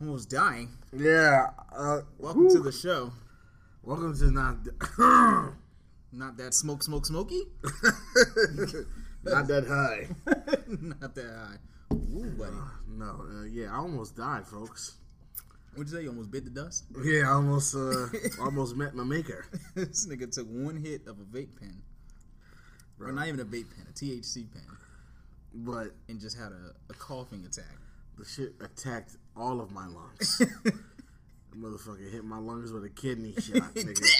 almost dying. Yeah. Welcome to the show. Welcome to not that smoky. not that high. Not that high. Ooh, buddy. Yeah, I almost died, folks. What'd you say? You almost bit the dust? Yeah, I almost met my maker. This nigga took one hit of a vape pen. Or not even a vape pen, a THC pen. And just had a coughing attack. The shit attacked all of my lungs. The motherfucker hit my lungs with a kidney shot, nigga.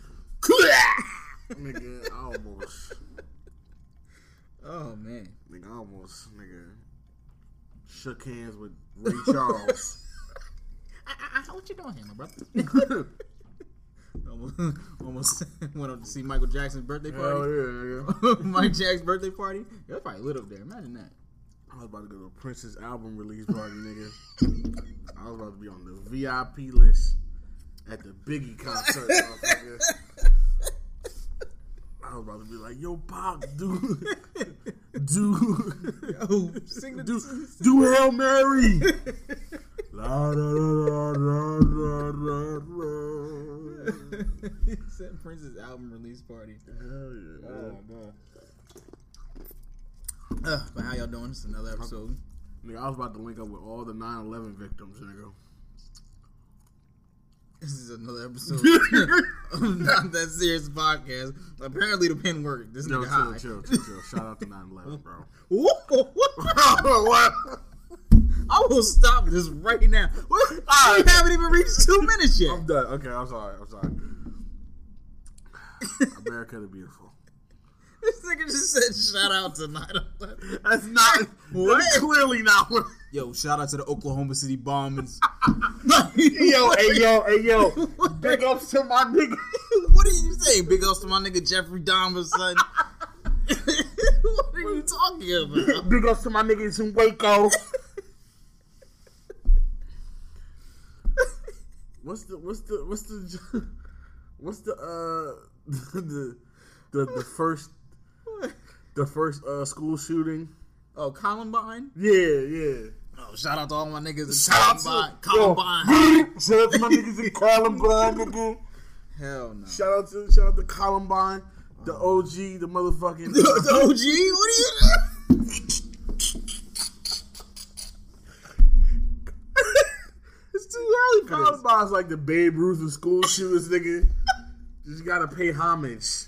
Nigga, I almost. Oh, man. Nigga, I almost, shook hands with Ray Charles. What you doing here, my brother? Almost went up to see Michael Jackson's birthday party. Hell yeah, nigga. Mike Jackson's birthday party. It was probably lit up there. Imagine that. I was about to go to Prince's album release party, nigga. I was about to be on the VIP list at the Biggie concert, motherfucker. I was about to be like, yo, Pop, dude. Yo, sing the do Hail Mary. La, da, da, da, da, da, da. It's at Prince's album release party. Hell yeah. Oh, God. But how y'all doing? It's another episode. Nigga, I was about to link up with all the 9/11 victims, nigga. This is another episode of Not That Serious Podcast. Apparently the pen worked. This nigga high. Chill. Shout out to 9/11, bro. What? I will stop this right now. We haven't even reached 2 minutes yet. I'm done. Okay, I'm sorry. America the Beautiful. This nigga just said shout out to 9/11. That's not. What? That's clearly not what. Yo, shout out to the Oklahoma City bombings. Yo. Big ups to my nigga. What are you saying? Big ups to my nigga Jeffrey Dahmer's son. What are you talking about? Big ups to my niggas in Waco. What's the first school shooting? Oh, Columbine? Yeah. Oh, shout out to all my niggas in Shout Columbine. Shout out to my niggas in Columbine, nigga. Hell no. Shout out to Columbine, the OG, the motherfucking the OG? What are you doing? It's too early for this. Columbine's like the Babe Ruth of school shooters, nigga. Just gotta pay homage.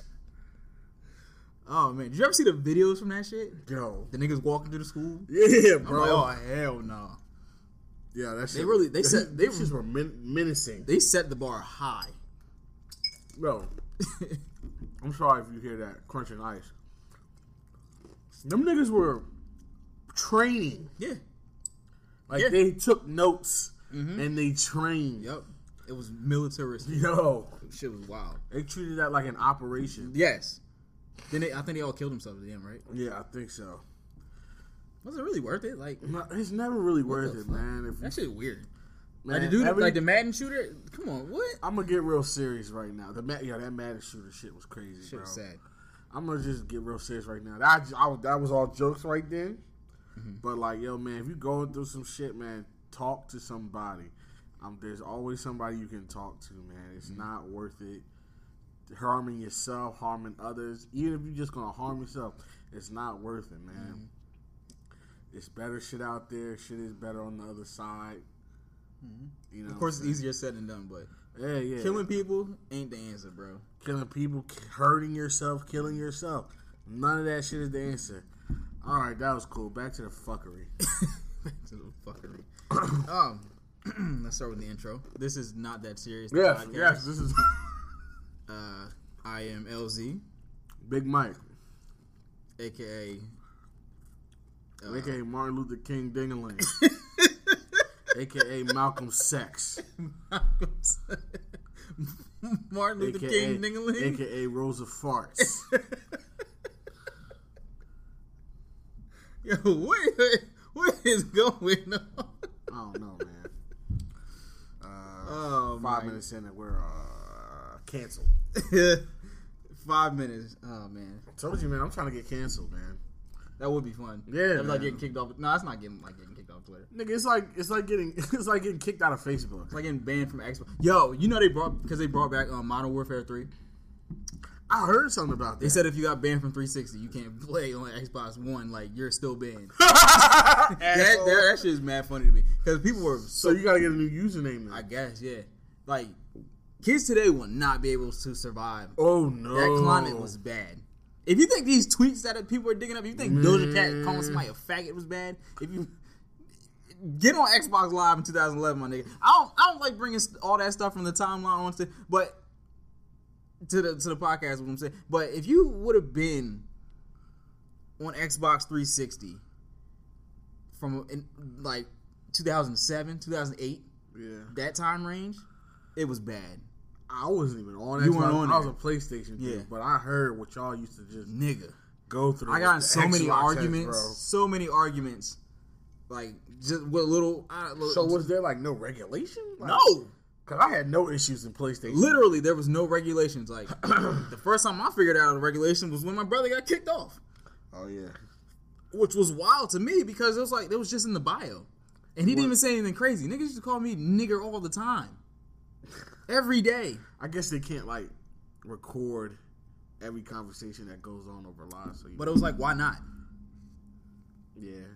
Oh man, did you ever see the videos from that shit? Yo, The niggas walking through the school. yeah, bro. I'm like, oh hell no. Yeah, that shit. They just were menacing. They set the bar high. Bro, I'm sorry if you hear that crunching ice. Them niggas were training. Yeah. Like they took notes and they trained. Yep. It was militaristic. Yo, Shit was wild. they treated that like an operation. Yes. Then I think they all killed themselves at the end, right? Yeah, I think so. Was it really worth it? Like, No, it's never really worth it, man. that shit weird. Man, Like the dude, like the Madden shooter. Come on, what? I'm gonna get real serious right now. That Madden shooter shit was crazy, Shit bro. was sad. I'm gonna just get real serious right now. That was all jokes right then. But like, yo, man, if you going through some shit, man, talk to somebody. There's always somebody you can talk to, man. It's not worth it. Harming yourself, harming others. Even if you're just gonna harm yourself, it's not worth it, man. It's better shit out there. Shit is better on the other side. You know, Of course, it's easier said than done, but yeah. killing people ain't the answer, bro. Killing people, hurting yourself, killing yourself. None of that shit is the answer. All right, that was cool. Back to the fuckery. Back to the fuckery. Let's start with the intro. This is Not That Serious. Yes, this is I am LZ, Big Mike, aka aka Martin Luther King Dingaling, aka Malcolm Sex, Martin Luther King Dingaling, aka Rosa Farts. Yo, what is going on? I don't know, man. 5 minutes in and we're canceled. 5 minutes. Oh man, I told you, man. I'm trying to get canceled, man. That would be fun. Yeah, that'd be like getting kicked off. No, that's not getting kicked off Twitter. Nigga, it's like getting kicked out of Facebook. It's like getting banned from Xbox. Yo, you know they brought back Modern Warfare 3. I heard something about that. They said if you got banned from 360, you can't play on Xbox One. Like you're still banned. that shit is mad funny to me because people were so you gotta get a new username now. I guess, yeah. Like kids today will not be able to survive. Oh no, that climate was bad. If you think these tweets that people are digging up, if you think Doja Cat calling somebody a faggot was bad, if you get on Xbox Live in 2011, my nigga, I don't like bringing all that stuff from the timeline on, but to the podcast, what I'm saying. But if you would have been on Xbox 360 from like 2007, 2008, that time range, it was bad. I wasn't even on Xbox. You weren't on I was there. a PlayStation kid, but I heard what y'all used to just go through. I got in so many Xbox arguments, like just with little. So was there like no regulation? Like, no, because I had no issues in PlayStation. Literally, there was no regulations. Like the first time I figured out a regulation was when my brother got kicked off. Oh yeah, which was wild to me because it was just in the bio, and he didn't even say anything crazy. Niggas used to call me nigger all the time. Every day. I guess they can't like record every conversation that goes on over live. So but it was like, why not? Yeah.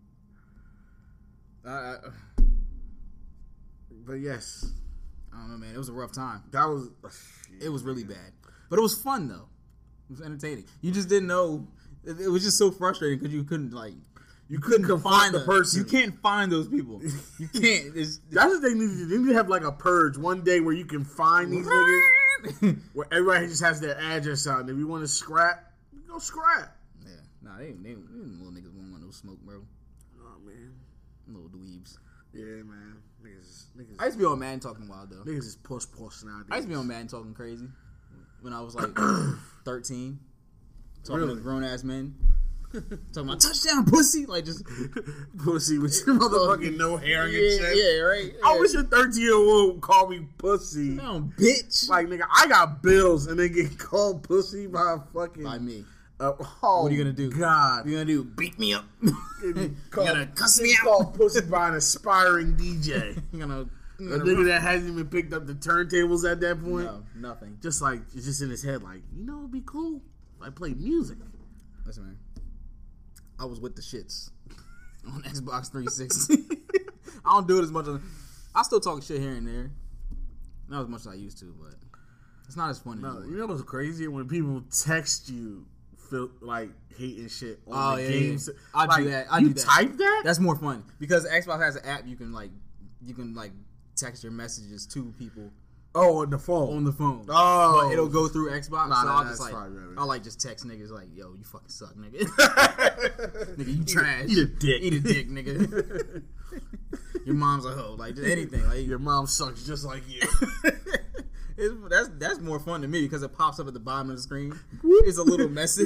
But yes, I don't know, man. It was a rough time. That was. It was really bad, but it was fun though. It was entertaining. You just didn't know. It was just so frustrating because you couldn't like. You couldn't find the person. You can't find those people. You can't. That's the thing. They need to have like a purge one day where you can find these niggas, where everybody just has their address out. And if you want to scrap, go scrap. Yeah. Nah, they little niggas won't want no smoke, bro. Oh man, little dweebs. Yeah, man. Niggas. I used to be on Madden talking wild though. Niggas is push nowadays. I used to be on Madden talking crazy when I was like 13, talking to grown ass men. Talking about touchdown, pussy, like just pussy with your motherfucking no hair and your chest. Yeah, right. Yeah. I wish a 13-year-old call me pussy. No, bitch. Like nigga, I got bills and they get called pussy by me. What are you gonna do? God, what you gonna do? Beat me up? You gonna cuss me out? Called pussy by an aspiring DJ. You gonna a nigga that hasn't even picked up the turntables at that point. No, nothing. Just like it's just in his head, like it'd be cool if I played music. Listen, man. I was with the shits on Xbox 360. I don't do it as much. I still talk shit here and there. Not as much as I used to, but it's not as funny anymore. You know what's crazy? When people text you, feel like hating shit on the games. I do that. You type that? That's more fun because Xbox has an app you can text your messages to people. Oh, on the phone. On the phone. Oh. But it'll go through Xbox. So I'll just I'll just text niggas like, yo, you fucking suck, nigga. Nigga, you trash. Eat a dick. Eat a dick, nigga. Your mom's a hoe. Like, just anything. Like, your mom sucks just like you. That's more fun to me because it pops up at the bottom of the screen. It's a little message.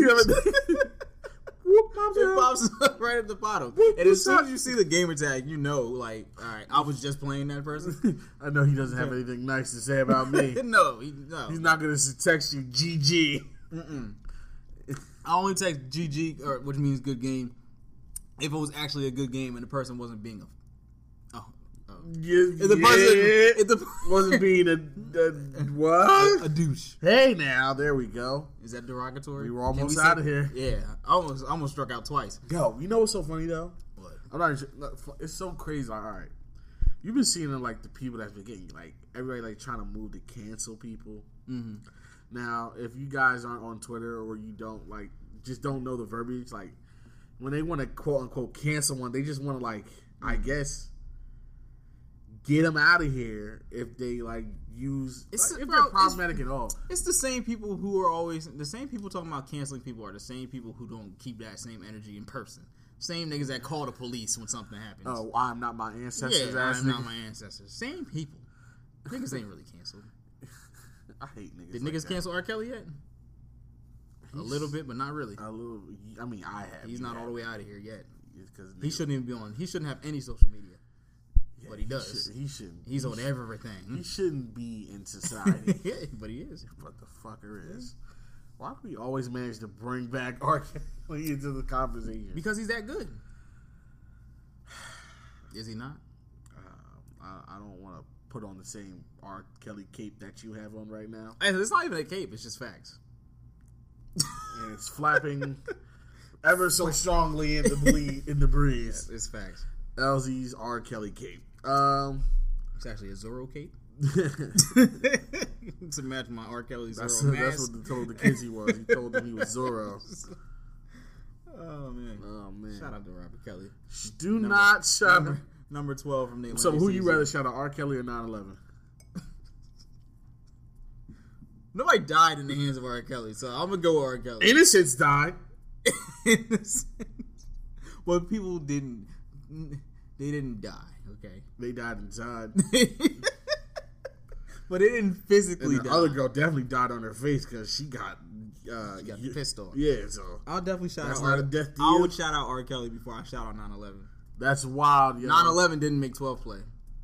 It pops up right at the bottom. And as soon as you see the gamer tag, you know, like, all right, I was just playing that person. I know he doesn't have anything nice to say about me. No. He's not going to text you GG. I only text GG, which means good game, if it was actually a good game and the person wasn't being if the person wasn't being a douche. Hey, now there we go. Is that derogatory? We were almost out of here. Yeah, I almost struck out twice. Yo, you know what's so funny though? What? I'm not. It's so crazy. Like, all right, you've been seeing like the people that's been getting like everybody like trying to move to cancel people. Mm-hmm. Now, if you guys aren't on Twitter or you don't like just don't know the verbiage, like when they want to quote unquote cancel one, they just want to like I guess. Get them out of here if they like use if they're problematic at all. It's the same people who are always the same people talking about canceling people are the same people who don't keep that same energy in person. Same niggas that call the police when something happens. Oh, I'm not my ancestors. Yeah, I'm not my ancestors. Same people. Niggas ain't really canceled. I hate niggas. Did niggas cancel R. Kelly yet? A little bit, but not really. A little. I mean, I have. He's not all the way out of here yet. He shouldn't even be on. He shouldn't have any social media. Yeah, but he does. He shouldn't. He's on everything. He shouldn't be in society. Yeah, but he is. But the fucker is. Why do we always manage to bring back R. Kelly into the conversation? Because he's that good. Is he not? I don't want to put on the same R. Kelly cape that you have on right now. And it's not even a cape. It's just facts. And it's flapping ever so strongly in the breeze. It's facts. LZ's R. Kelly cape. It's actually a Zorro cape. To match my R. Kelly Zorro That's mask. what he told the kids he was. He told them he was Zorro. Oh man. Man. Shout out to Robert Kelly. Do not shout out. Number 12 from the Atlantic So who you season. rather shout out, R. Kelly or 9/11? Nobody died in the hands of R. Kelly, so I'm gonna go with R. Kelly. Innocents died. Well, people didn't. They didn't die. Okay. They died inside. But they didn't physically And the die. other girl definitely died on her face because she got pissed off. Yeah, so I'll definitely shout that's out. not a death I deal. would shout out R. Kelly before I shout out 9/11. That's wild. 9/11 didn't make 12 play.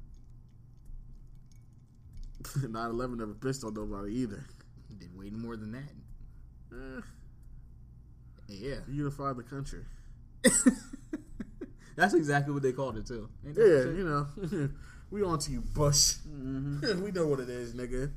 9/11 never pissed on nobody either. Did way more than that. Yeah. Unified the country. That's exactly what they called it too. Ain't that Yeah, shit? you know, we on to you, Bush. Mm-hmm. We know what it is, nigga.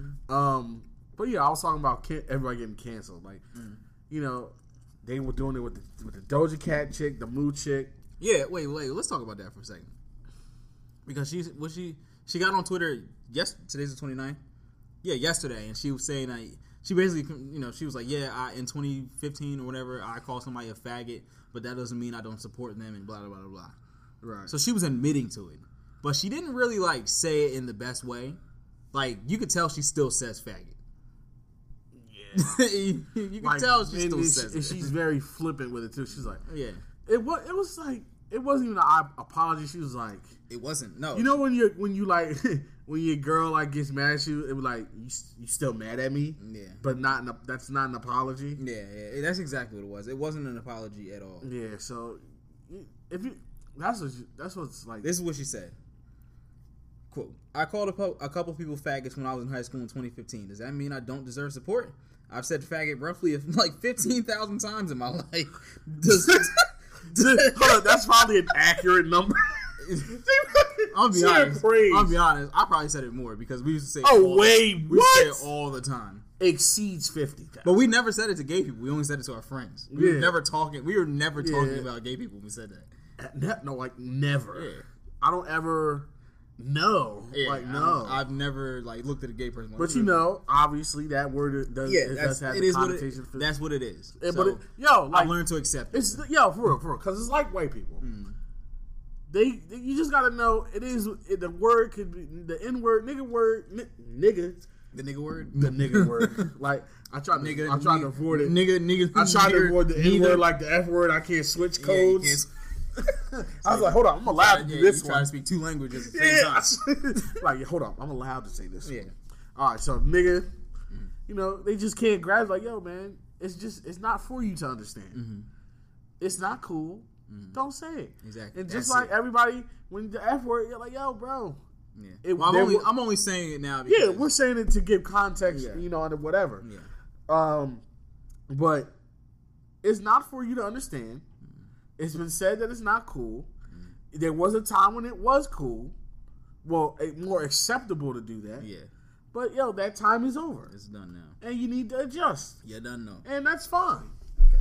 But yeah, I was talking about everybody getting canceled. Like, you know, they were doing it with the Doja Cat chick, the Moo chick. Yeah, wait. Let's talk about that for a second. Because she got on Twitter. Today's the 29th. Yeah, yesterday, and she was saying that she basically, you know, she was like, yeah, in 2015 or whatever, I called somebody a faggot, but that doesn't mean I don't support them and blah blah blah blah blah. Right. So she was admitting to it, but she didn't really like say it in the best way. Like you could tell she still says faggot. Yeah. you can tell she still says and it. she's very flippant with it too. She's like, Yeah. It was like, it wasn't even an apology. She was like, It wasn't. No. you know when you like when your girl like gets mad at you, it was like you still mad at me. Yeah. But that's not an apology. Yeah, that's exactly what it was. It wasn't an apology at all. Yeah. So if you that's what's like. This is what she said. Quote, I called a couple people faggots when I was in high school in 2015. Does that mean I don't deserve support? I've said faggot roughly like 15,000 times in my life. Hold on, that's probably an accurate number. I'll be honest. I probably said it more because we used to say we say it all the time. Exceeds 50,000. But we never said it to gay people. We only said it to our friends. We were never talking about gay people when we said that. No, like never. Yeah. I don't ever know. Yeah, like no. I've never like looked at a gay person. Like, But you know, obviously that word does have the connotation for that's what it is. Yeah, So, but I learned to accept it. It's for real, because it's like white people. You just gotta know the word could be the N word, nigga word, nigga. The nigga word. The nigga word. Like I tried to avoid it. Nigga. I tried to avoid the N word like the F word. I can't switch codes. I was like, hold on, I'm allowed to do this one. Try to speak two languages at the same time. Like, hold on, I'm allowed to say this. Yeah. One. All right, so nigga, you know they just can't grasp. Like, yo, man, it's not for you to understand. Mm-hmm. It's not cool. Mm-hmm. Don't say it. Exactly. And just like everybody, when the F word, you're like, yo, bro. Yeah. I'm only saying it now. Yeah, we're saying it to give context, you know, and whatever. Yeah. But it's not for you to understand. It's been said that it's not cool. There was a time when it was cool. Well, more acceptable to do that. Yeah. But, yo, that time is over. It's done now. And you need to adjust. You're done now. And that's fine. Okay.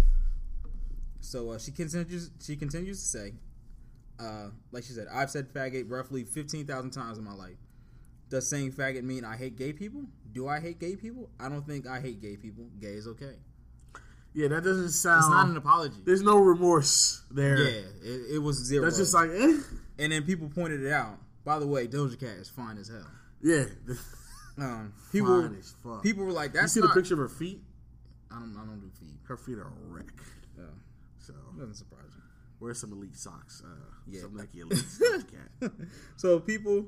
So she continues to say, like she said, I've said faggot roughly 15,000 times in my life. Does saying faggot mean I hate gay people? Do I hate gay people? I don't think I hate gay people. Gay is okay. Yeah, that doesn't sound... It's not an apology. There's no remorse there. Yeah, it was zero. That's just like, eh. And then people pointed it out. By the way, Doja Cat is fine as hell. Yeah. People, fine as fuck. People were like, that's You see the picture of her feet? I don't do feet. Her feet are a wreck. Yeah. So... Doesn't surprise me. Wear some elite socks. Yeah. Some Nike elite socks, Cat. So people,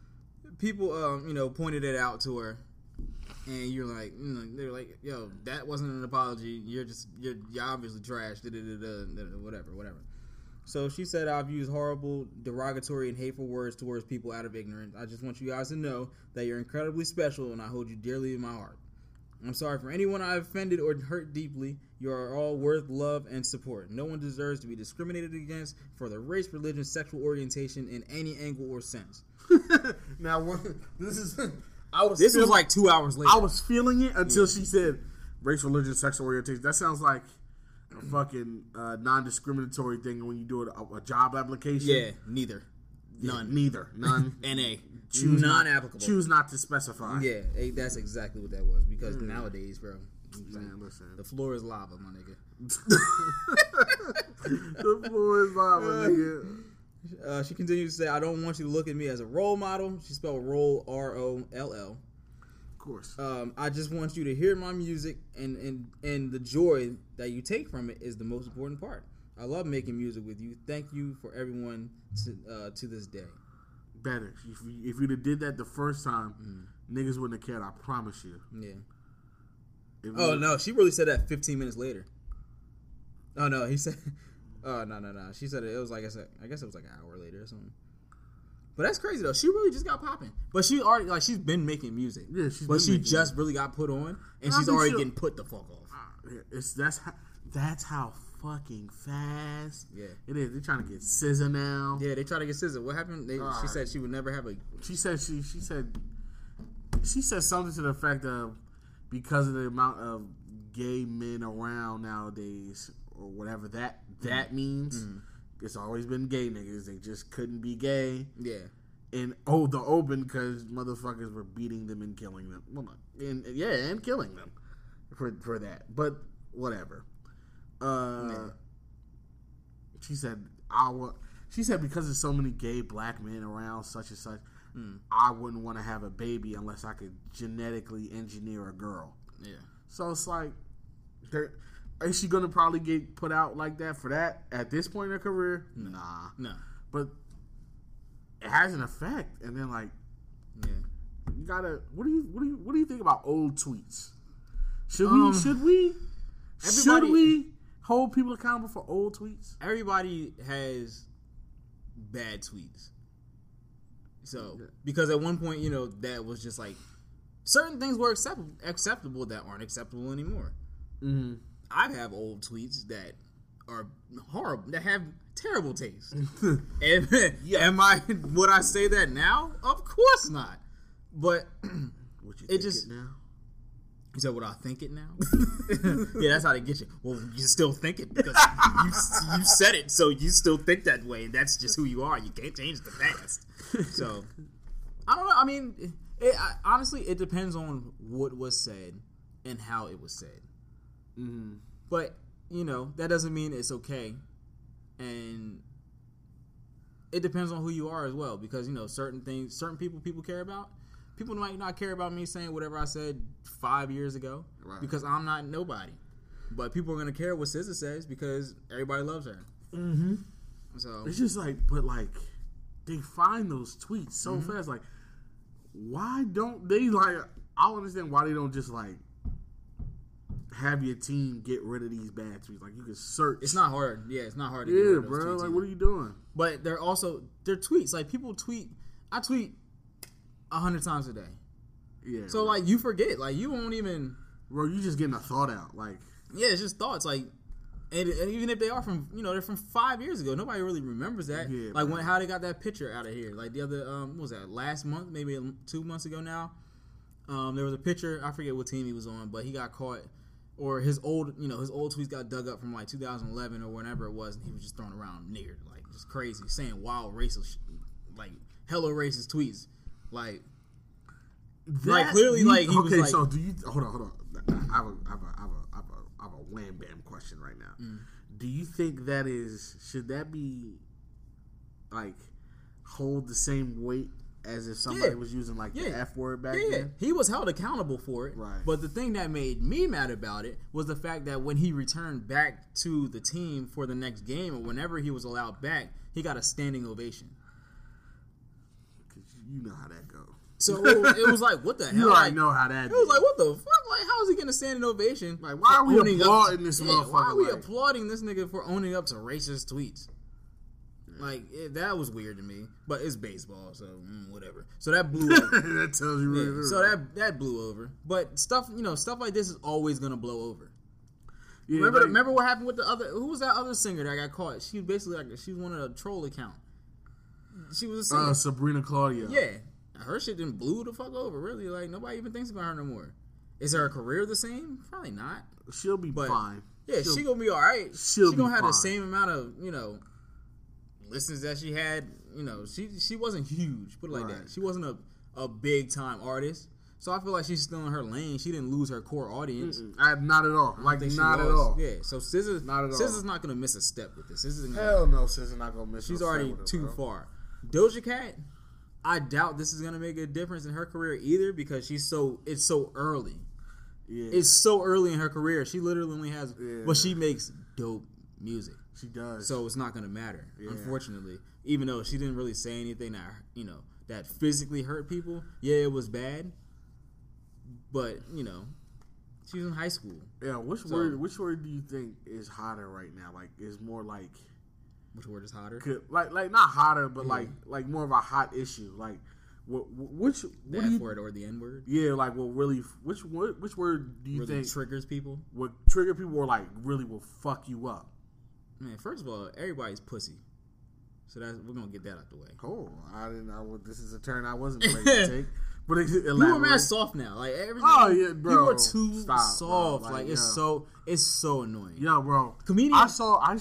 you know, pointed it out to her. And you're like, they're like, yo, that wasn't an apology. You're obviously trash. Whatever. So she said, I've used horrible, derogatory, and hateful words towards people out of ignorance. I just want you guys to know that you're incredibly special, and I hold you dearly in my heart. I'm sorry for anyone I offended or hurt deeply. You are all worth love and support. No one deserves to be discriminated against for their race, religion, sexual orientation in any angle or sense. Now, this is like 2 hours later. I was feeling it until she said race, religion, sexual orientation. That sounds like a fucking non-discriminatory thing when you do a job application. Yeah, neither. None. Neither. None. NA. Choose non-applicable. Choose not to specify. Yeah, that's exactly what that was. Because nowadays, bro, man, listen. the floor is lava, my nigga. The floor is lava, nigga. She continues to say, I don't want you to look at me as a role model. She spelled role R-O-L-L. Of course. I just want you to hear my music, and the joy that you take from it is the most important part. I love making music with you. Thank you for everyone to this day. Better. If you'd have did that the first time, niggas wouldn't have cared. I promise you. Yeah. No, she really said that 15 minutes later. Oh no, he said. Oh no. She said it was like I guess it was like an hour later or something. But that's crazy though. She really just got popping. But she already she's been making music. Yeah, she just really got put on, and she's already getting put the fuck off. That's how fucking fast. Yeah, it is. They're trying to get SZA now. Yeah, they try to get SZA. What happened? She said she would never have a. She said something to the effect of because of the amount of gay men around nowadays, or whatever that means. Mm-hmm. It's always been gay niggas. They just couldn't be gay. Yeah. And the open because motherfuckers were beating them and killing them. Well, and killing them for that. But whatever. She said because there's so many gay black men around, such and such, I wouldn't want to have a baby unless I could genetically engineer a girl. Yeah. So it's like, is she gonna probably get put out like that for that at this point in her career? Nah. No. But it has an effect, and then you gotta. What do you think about old tweets? Should we hold people accountable for old tweets? Everybody has bad tweets. So because at one point, that was just like certain things were acceptable that aren't acceptable anymore. Mm-hmm. I have old tweets that are horrible, that have terrible taste. Would I say that now? Of course not. But would you think it now? You said, would I think it now? Yeah, that's how they get you. Well, you still think it because you said it, so you still think that way, and that's just who you are. You can't change the past. So, I don't know. I mean, honestly, it depends on what was said and how it was said. Mm-hmm. But, that doesn't mean it's okay. And it depends on who you are as well. Because, certain people care about. People might not care about me saying whatever I said 5 years ago. Right. Because I'm not nobody. But people are going to care what SZA says because everybody loves her. Mm-hmm. So it's just they find those tweets so fast. Like, why don't they, I don't understand why they don't just, have your team get rid of these bad tweets. Like, you can search. It's not hard. Yeah, it's not hard to get rid of those bro. tweets. Like, what are you doing? But they're tweets. Like, people tweet. I tweet 100 times a day. Yeah. So, you forget. You won't even. Bro, you just getting a thought out. Yeah, it's just thoughts. And even if they are from, they're from 5 years ago, nobody really remembers that. Yeah, how they got that picture out of here. The other, what was that, last month, maybe 2 months ago now. There was a picture, I forget what team he was on, but he got caught, or his old tweets got dug up from 2011 or whenever it was, and he was just throwing around nigger, just crazy, saying wild racist, hella racist tweets, clearly, he was okay. So do you hold on? I have a wham bam question right now. Do you think should that be hold the same weight as if somebody was using the F word back then? He was held accountable for it. Right. But the thing that made me mad about it was the fact that when he returned back to the team for the next game, or whenever he was allowed back, he got a standing ovation. Because you know how that goes. So it was what the hell? You already know how that It was what the fuck? How is he getting a standing ovation? Why are we applauding this motherfucker? Why are we applauding this nigga for owning up to racist tweets? Yeah, Like that was weird to me. But it's baseball, so whatever. So that blew over. That tells you really. So that blew over. But stuff like this is always gonna blow over. Yeah, remember what happened with the other? Who was that other singer that got caught? She was basically she was one of the troll account. She was a singer. Sabrina Claudio. Yeah, her shit didn't blew the fuck over. Really, like nobody even thinks about her no more. Is her career the same? Probably not. She'll be fine. Yeah, she gonna be all right. She gonna have the same amount of listens that she had. She wasn't huge. Put it like that. She wasn't a big time artist. So I feel like she's still in her lane. She didn't lose her core audience. Not at all. Like not at all. Yeah. So SZA's not gonna miss a step with this. Hell no, SZA's not gonna miss. She's already too far. Doja Cat, I doubt this is gonna make a difference in her career either because it's so early. Yeah. It's so early in her career. She literally only has, but she makes dope music. She does. So it's not gonna matter, unfortunately. Even though she didn't really say anything that physically hurt people. Yeah, it was bad. But she was in high school. Yeah, which word do you think is hotter right now? Like, is more like which word is hotter? Like not hotter, but like more of a hot issue. Like, which the F word or the N word? Yeah, like which word do you think triggers people? What trigger people or like really will fuck you up? Man, first of all, everybody's pussy. So we're gonna get that out the way. Oh, I didn't know. This is a turn I wasn't ready to take. But you are mad soft now. Like everything. Oh yeah, bro. You are too soft. Bro. Like it's so annoying. Yo, bro. Comedian. I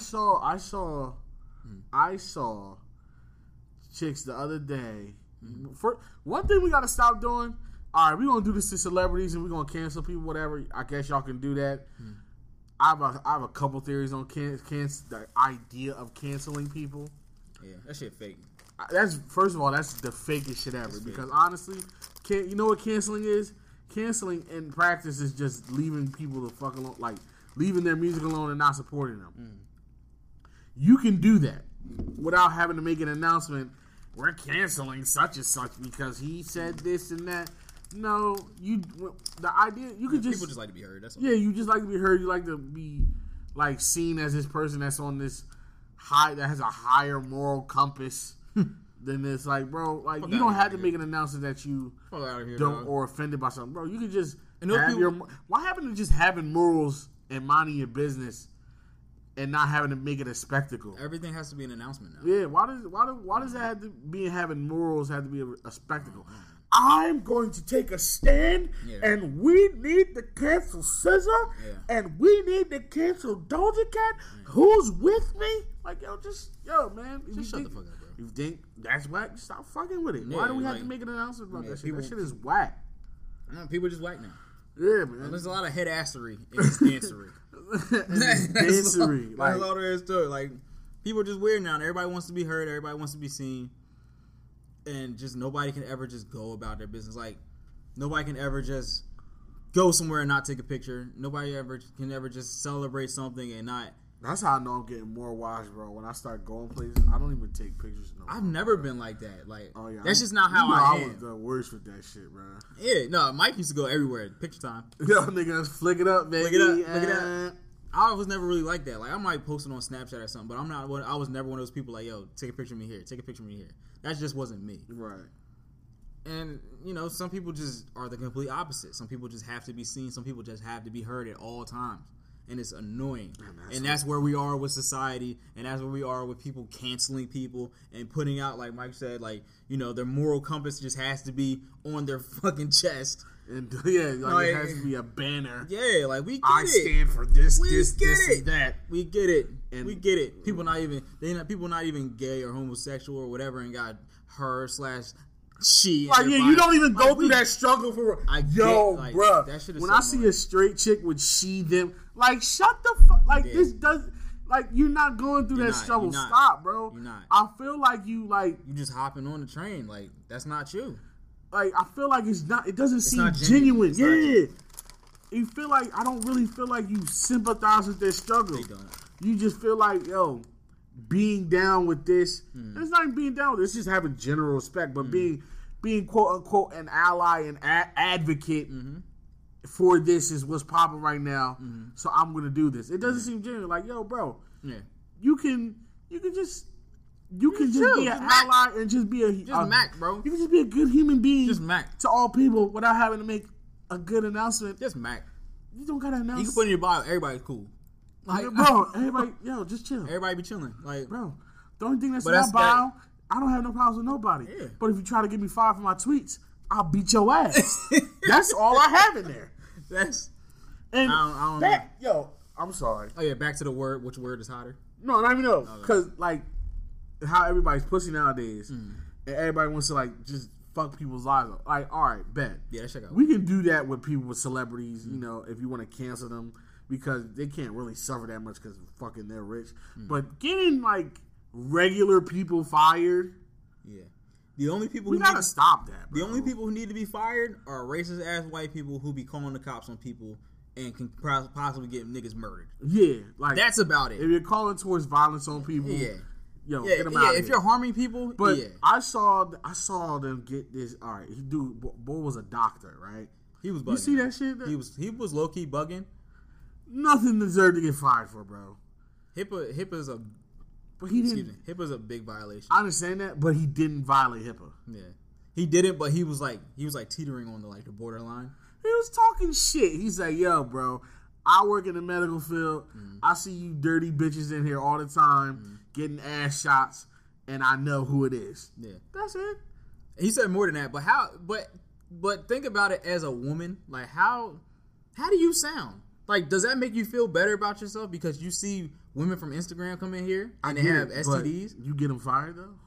saw chicks the other day. For one thing, we gotta stop doing. All right, we gonna do this to celebrities and we gonna cancel people. Whatever. I guess y'all can do that. I have a couple theories on the idea of canceling people. Yeah, that shit fake. That's first of all, that's the fakest shit ever. Because honestly, you know what canceling is? Canceling in practice is just leaving people the fuck alone, like leaving their music alone and not supporting them. You can do that without having to make an announcement. We're canceling such and such because he said this and that. No, the idea you could just people just like to be heard. That's all. Yeah, you just like to be heard. You like to be like seen as this person that's on this that has a higher moral compass. Then it's like, bro, like you don't have to make an announcement that you don't or offended by something, bro. You can just why haven't to just having morals and minding your business and not having to make it a spectacle? Everything has to be an announcement now. Yeah, why does that have to be having morals have to be a spectacle? I'm going to take a stand, and we need to cancel SZA, and we need to cancel Doja Cat. Who's with me? Like, man, just shut the fuck up, bro. You think that's whack? Stop fucking with it. Why do we have to make an announcement about that shit? That shit is whack. People just whack now. Yeah, man. There's a lot of head assery in this dancery. Dancery. That's all there is to it. Like, people are just weird now. Everybody wants to be heard. Everybody wants to be seen. And just nobody can ever just go about their business. Like, nobody can ever just go somewhere and not take a picture. Nobody can ever just celebrate something and not. That's how I know I'm getting more wise, bro. When I start going places, I don't even take pictures. I've never been like that. Like, that's just not how I am. I was the worst with that shit, bro. Yeah, no, Mike used to go everywhere. Picture time. Yo, niggas, flick it up, baby. Flick it up. I was never really like that. Like, I might post it on Snapchat or something, but I was never one of those people like, yo, take a picture of me here. Take a picture of me here. That just wasn't me. Right. And, some people just are the complete opposite. Some people just have to be seen. Some people just have to be heard at all times. And it's annoying. And that's where we are with society. And that's where we are with people canceling people and putting out, like Mike said, like, their moral compass just has to be on their fucking chest. And it has to be a banner. Yeah, like we get I stand for this, and that. We get it. And we get it. People not even gay or homosexual or whatever and got her/she. Like, you don't even go through that struggle for bruh. When I see a straight chick with she, them, like, shut the fuck. Like, this does. Like, you're not going through that struggle. Stop, bro. You're not. I feel like you just hopping on the train. Like, that's not you. Like, I feel like it's not. It doesn't seem genuine. Yeah. You feel like I don't really feel like you sympathize with their struggle. They don't. You just feel like, being down with this. It's not even being down with this. It's just having general respect, but being quote unquote an ally and advocate for this is what's popping right now. So I'm gonna do this. It doesn't seem genuine. Like, yo, bro, you can just You can just be an ally and just be a Mac, bro. You can just be a good human being. Just Mac to all people without having to make a good announcement. Just Mac. You don't gotta announce. You can put in your bio. Everybody's cool. Like, bro, everybody, just chill. Everybody be chilling. Like, bro, the only thing that's in my bio, I don't have no problems with nobody. Yeah. But if you try to get me fired for my tweets, I'll beat your ass. That's all I have in there. And I don't know. Yo, I'm sorry. Oh yeah, back to the word. Which word is hotter? No, not even know. Because like how everybody's pussy nowadays, and everybody wants to like just fuck people's lives up. Like, all right, bet. Yeah, that shit got we can do that with people with celebrities. You know, if you want to cancel them because they can't really suffer that much because fucking they're rich. But getting like regular people fired. Yeah. The only people we gotta stop that. Bro. The only people who need to be fired are racist ass white people who be calling the cops on people and can possibly get niggas murdered. Yeah, like that's about it. If you're calling towards violence on people, get them out. If here. You're harming people, but I saw them get this. All right, boy was a doctor, right? He was bugging. You see that shit? He was low key bugging. Nothing deserved to get fired for, bro. HIPAA's a. But he didn't. HIPAA's a big violation. I understand that, but he didn't violate HIPAA. Yeah, he didn't. But he was like teetering on the borderline. He was talking shit. He's like, "Yo, bro, I work in the medical field. I see you dirty bitches in here all the time getting ass shots, and I know who it is." Yeah, that's it. He said more than that. But how? But think about it as a woman. Like how do you sound? Like, does that make you feel better about yourself because you see women from Instagram come in here and they have STDs? You get them fired though.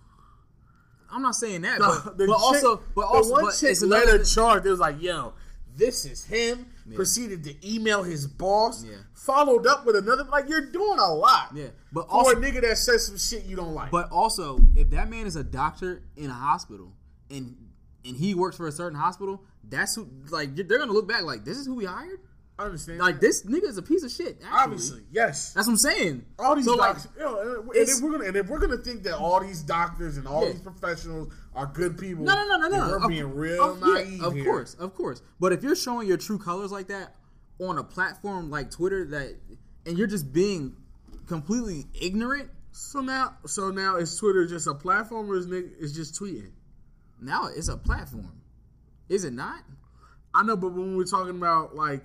I'm not saying that, but also, one chick led a charge. It was like, "Yo, this is him." Yeah. Proceeded to email his boss. Yeah. Followed up with another. Like, you're doing a lot. Yeah, but for also, a nigga that says some shit you don't like. But also, if that man is a doctor in a hospital and he works for a certain hospital, that's who. Like, they're gonna look back like, this is who we hired. I understand. Like, this nigga is a piece of shit. Actually. Obviously, yes. That's what I'm saying. All these doctors, and if we're gonna think that all these doctors and all these professionals are good people, no. We're being real naive. Of course. But if you're showing your true colors like that on a platform like Twitter, and you're just being completely ignorant. So now is Twitter just a platform, or is just tweeting? Now it's a platform. Is it not? I know, but when we're talking about like.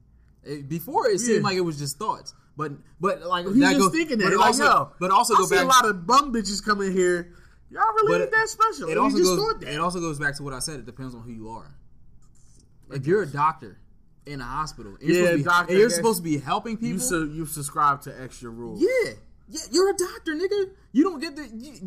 Before it seemed like it was just thoughts, but like he's just thinking that. But also go back. A lot of bum bitches come in here. Y'all really ain't that special. It also goes back to what I said. It depends on who you are. If you're a doctor in a hospital, and you're supposed to be helping people. You subscribe to extra rules. Yeah, you're a doctor, nigga. You don't get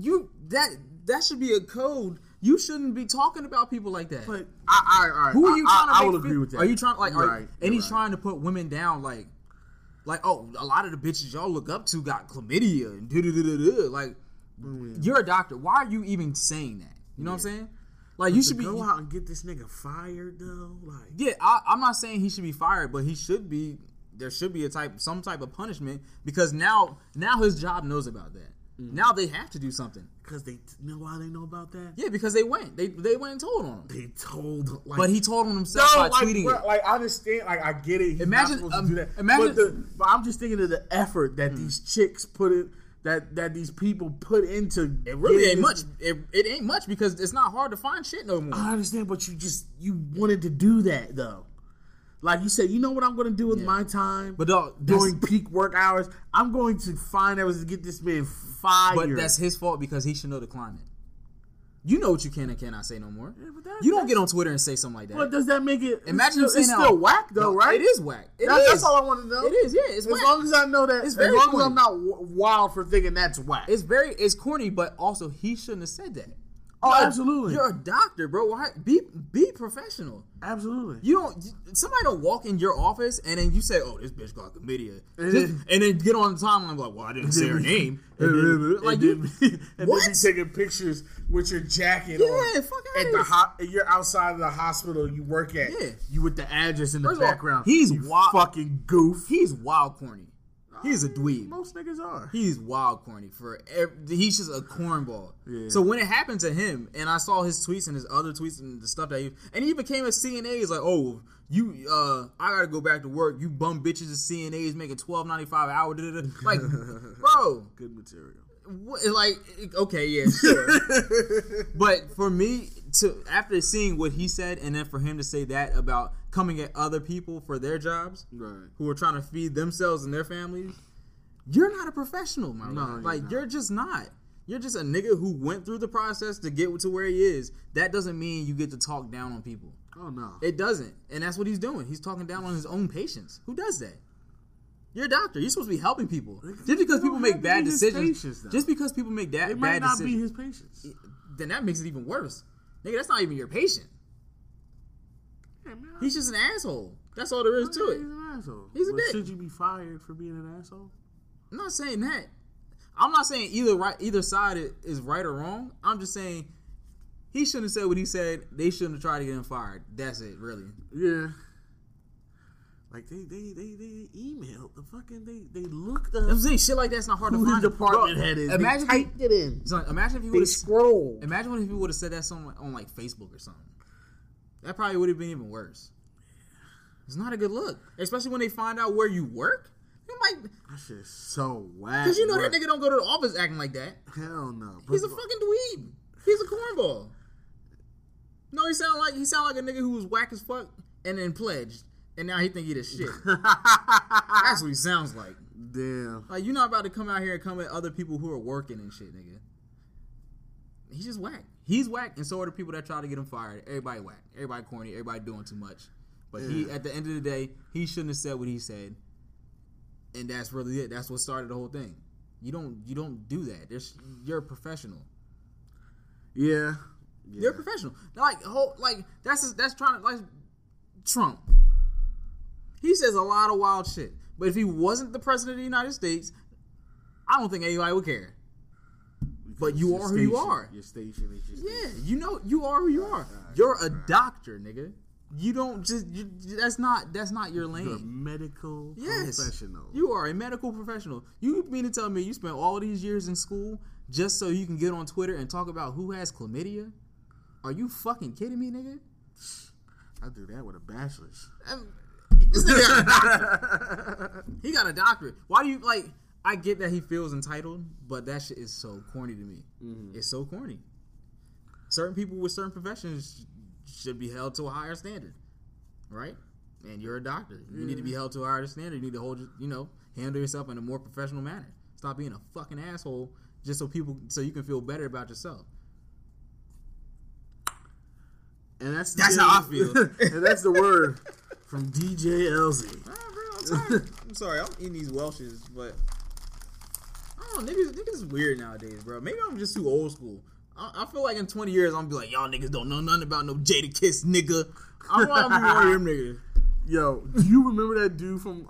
that should be a code. You shouldn't be talking about people like that. But who are you trying to? I will agree with that. Are you trying and he's trying to put women down like oh, a lot of the bitches y'all look up to got chlamydia and like you're a doctor. Why are you even saying that? You know what I'm saying? Like, you should go out and get this nigga fired though. Like, yeah, I'm not saying he should be fired, but he should be. There should be some type of punishment because now his job knows about that. Now they have to do something. Because they know why they know about that? Yeah, because they went. They went and told on him. They told, but he told on himself by tweeting it. Like, I understand. Like, I get it. He's imagine, not supposed to do that. But I'm just thinking of the effort that these chicks put in, that these people put into. It really ain't much. It ain't much because it's not hard to find shit no more. I understand, but you wanted to do that though. Like you said, you know what I'm going to do with my time? But dog, during peak work hours, I'm going to find hours to get this man fired. But that's his fault because he should know the climate. You know what you can and cannot say no more. Yeah, you don't get on Twitter and say something like that. But does that make it? Imagine it's still whack though, right? It is whack. That's all I want to know. It is, yeah. It's whack. As long as I know that. It's very as long corny. as I'm not wild for thinking that's whack. It's corny, but also he shouldn't have said that. Oh, absolutely. You're a doctor, bro. Why be professional? Absolutely. Somebody don't walk in your office and then you say, "Oh, this bitch got chlamydia," and then get on the timeline like, "Well, I didn't say her name." And then be taking pictures with your jacket on. Fuck at you're outside of the hospital you work at. Yeah. You with the address in the background. He's wild, fucking goof. He's wild corny. He's a dweeb. Most niggas are. He's wild corny. He's just a cornball. Yeah. So when it happened to him, and I saw his tweets and his other tweets and the stuff that he even came at CNA. He's like, "Oh, I gotta go back to work. You bum bitches at CNA's making $12.95 an hour." Like, bro, good material. Like, okay, yeah, sure. But for me, after seeing what he said, and then for him to say that about coming at other people for their jobs, right, who are trying to feed themselves and their families, you're not a professional, my man. Like, you're just not. You're just a nigga who went through the process to get to where he is. That doesn't mean you get to talk down on people. Oh, no. It doesn't. And that's what he's doing. He's talking down on his own patients. Who does that? You're a doctor. You're supposed to be helping people. Just because people make bad decisions. Just because people make bad decisions. It might not be his patients. Then that makes it even worse. Nigga, that's not even your patient. Yeah, man, he's just an asshole. That's all there is to it. He's an asshole. He's a dick. Should you be fired for being an asshole? I'm not saying that. I'm not saying either side is right or wrong. I'm just saying he shouldn't have said what he said. They shouldn't have tried to get him fired. That's it, really. Yeah. Like they emailed the fucking they looked up. I'm saying shit like that's not hard to find. Who the department head is? Imagine they typed it in. So imagine if he would have scrolled. Imagine if he would have said that on like Facebook or something. That probably would have been even worse. It's not a good look, especially when they find out where you work. That shit is so whack. Because you know that nigga don't go to the office acting like that. Hell no. He's a fucking dweeb. He's a cornball. No, he sound like a nigga who was whack as fuck and then pledged, and now he think he the shit. That's what he sounds like. Damn. Like, you're not about to come out here and come at other people who are working and shit, nigga. He's just whack. He's whack, and so are the people that try to get him fired. Everybody whack. Everybody corny. Everybody doing too much. But he, at the end of the day, he shouldn't have said what he said. And that's really it. That's what started the whole thing. You don't do that. You're a professional. Yeah. You're a professional. That's trying to, like, Trump. He says a lot of wild shit. But if he wasn't the president of the United States, I don't think anybody would care. But you are who you are. Your station is your station. You know you are who you are. You're a doctor, nigga. You don't just that's not your lane. You're a medical professional. You are a medical professional. You mean to tell me you spent all these years in school just so you can get on Twitter and talk about who has chlamydia? Are you fucking kidding me, nigga? I do that with a bachelor's. This nigga got a doctorate. He got a doctorate. Why do you like? I get that he feels entitled, but that shit is so corny to me. Mm-hmm. It's so corny. Certain people with certain professions should be held to a higher standard, right? And you're a doctor. You need to be held to a higher standard. You need to handle yourself in a more professional manner. Stop being a fucking asshole just so you can feel better about yourself. And that's how I feel. And that's the word from DJ LZ. I'm sorry. I'm eating these Welshes, but I don't know. Niggas is weird nowadays, bro. Maybe I'm just too old school. I feel like in 20 years, I'm going to be like, y'all niggas don't know nothing about no Jadakiss, nigga. I want to be one of them niggas. Yo, do you remember that dude from,